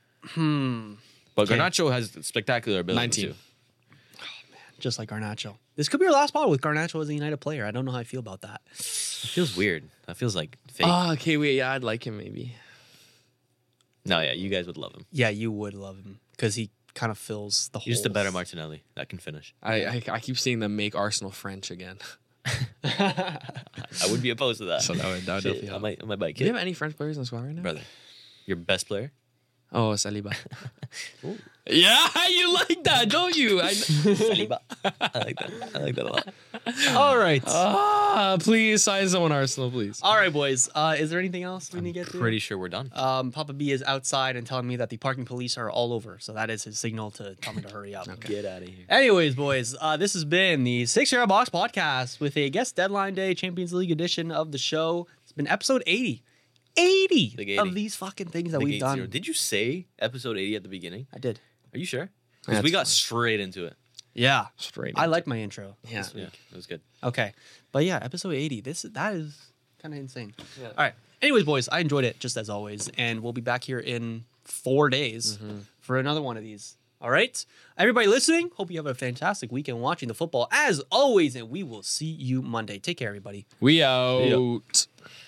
But Okay. Garnacho has spectacular ability 19. too. just like Garnacho. This could be our last pod with Garnacho as a United player. I don't know how I feel about that. It feels weird. That feels like fake. Okay, wait, yeah, I'd like him maybe. No, yeah, you guys would love him. Yeah, you would love him because he kind of fills the whole. He's just a better Martinelli that can finish. I keep seeing them make Arsenal French again. I would be opposed to that. So that would Shit, definitely I help. might buy a Do you kid. have any French players in the squad right now? Brother, your best player? Oh, Saliba. Yeah, you like that, don't you? Saliba. I like that. I like that a lot. All right. Please sign someone Arsenal, please. All right, boys. Is there anything else we need to get to? Pretty sure we're done. Papa B is outside and telling me that the parking police are all over. So that is his signal to tell me to hurry up. Get out of here. Anyways, boys, this has been the 6-Yard Box Podcast with a guest deadline day Champions League edition of the show. It's been episode 80. 80 Big 80. of these fucking things that we've done. Did you say episode 80 at the beginning? I did. Are you sure? Because That's we got fine. straight into it. Yeah. Straight. I like my intro. Yeah. this week. Yeah, it was good. Okay. But yeah, episode 80. That is kind of insane. All right. Anyways, boys, I enjoyed it just as always. And we'll be back here in 4 days for another one of these. All right. Everybody listening, hope you have a fantastic weekend watching the football as always. And we will see you Monday. Take care, everybody. We out.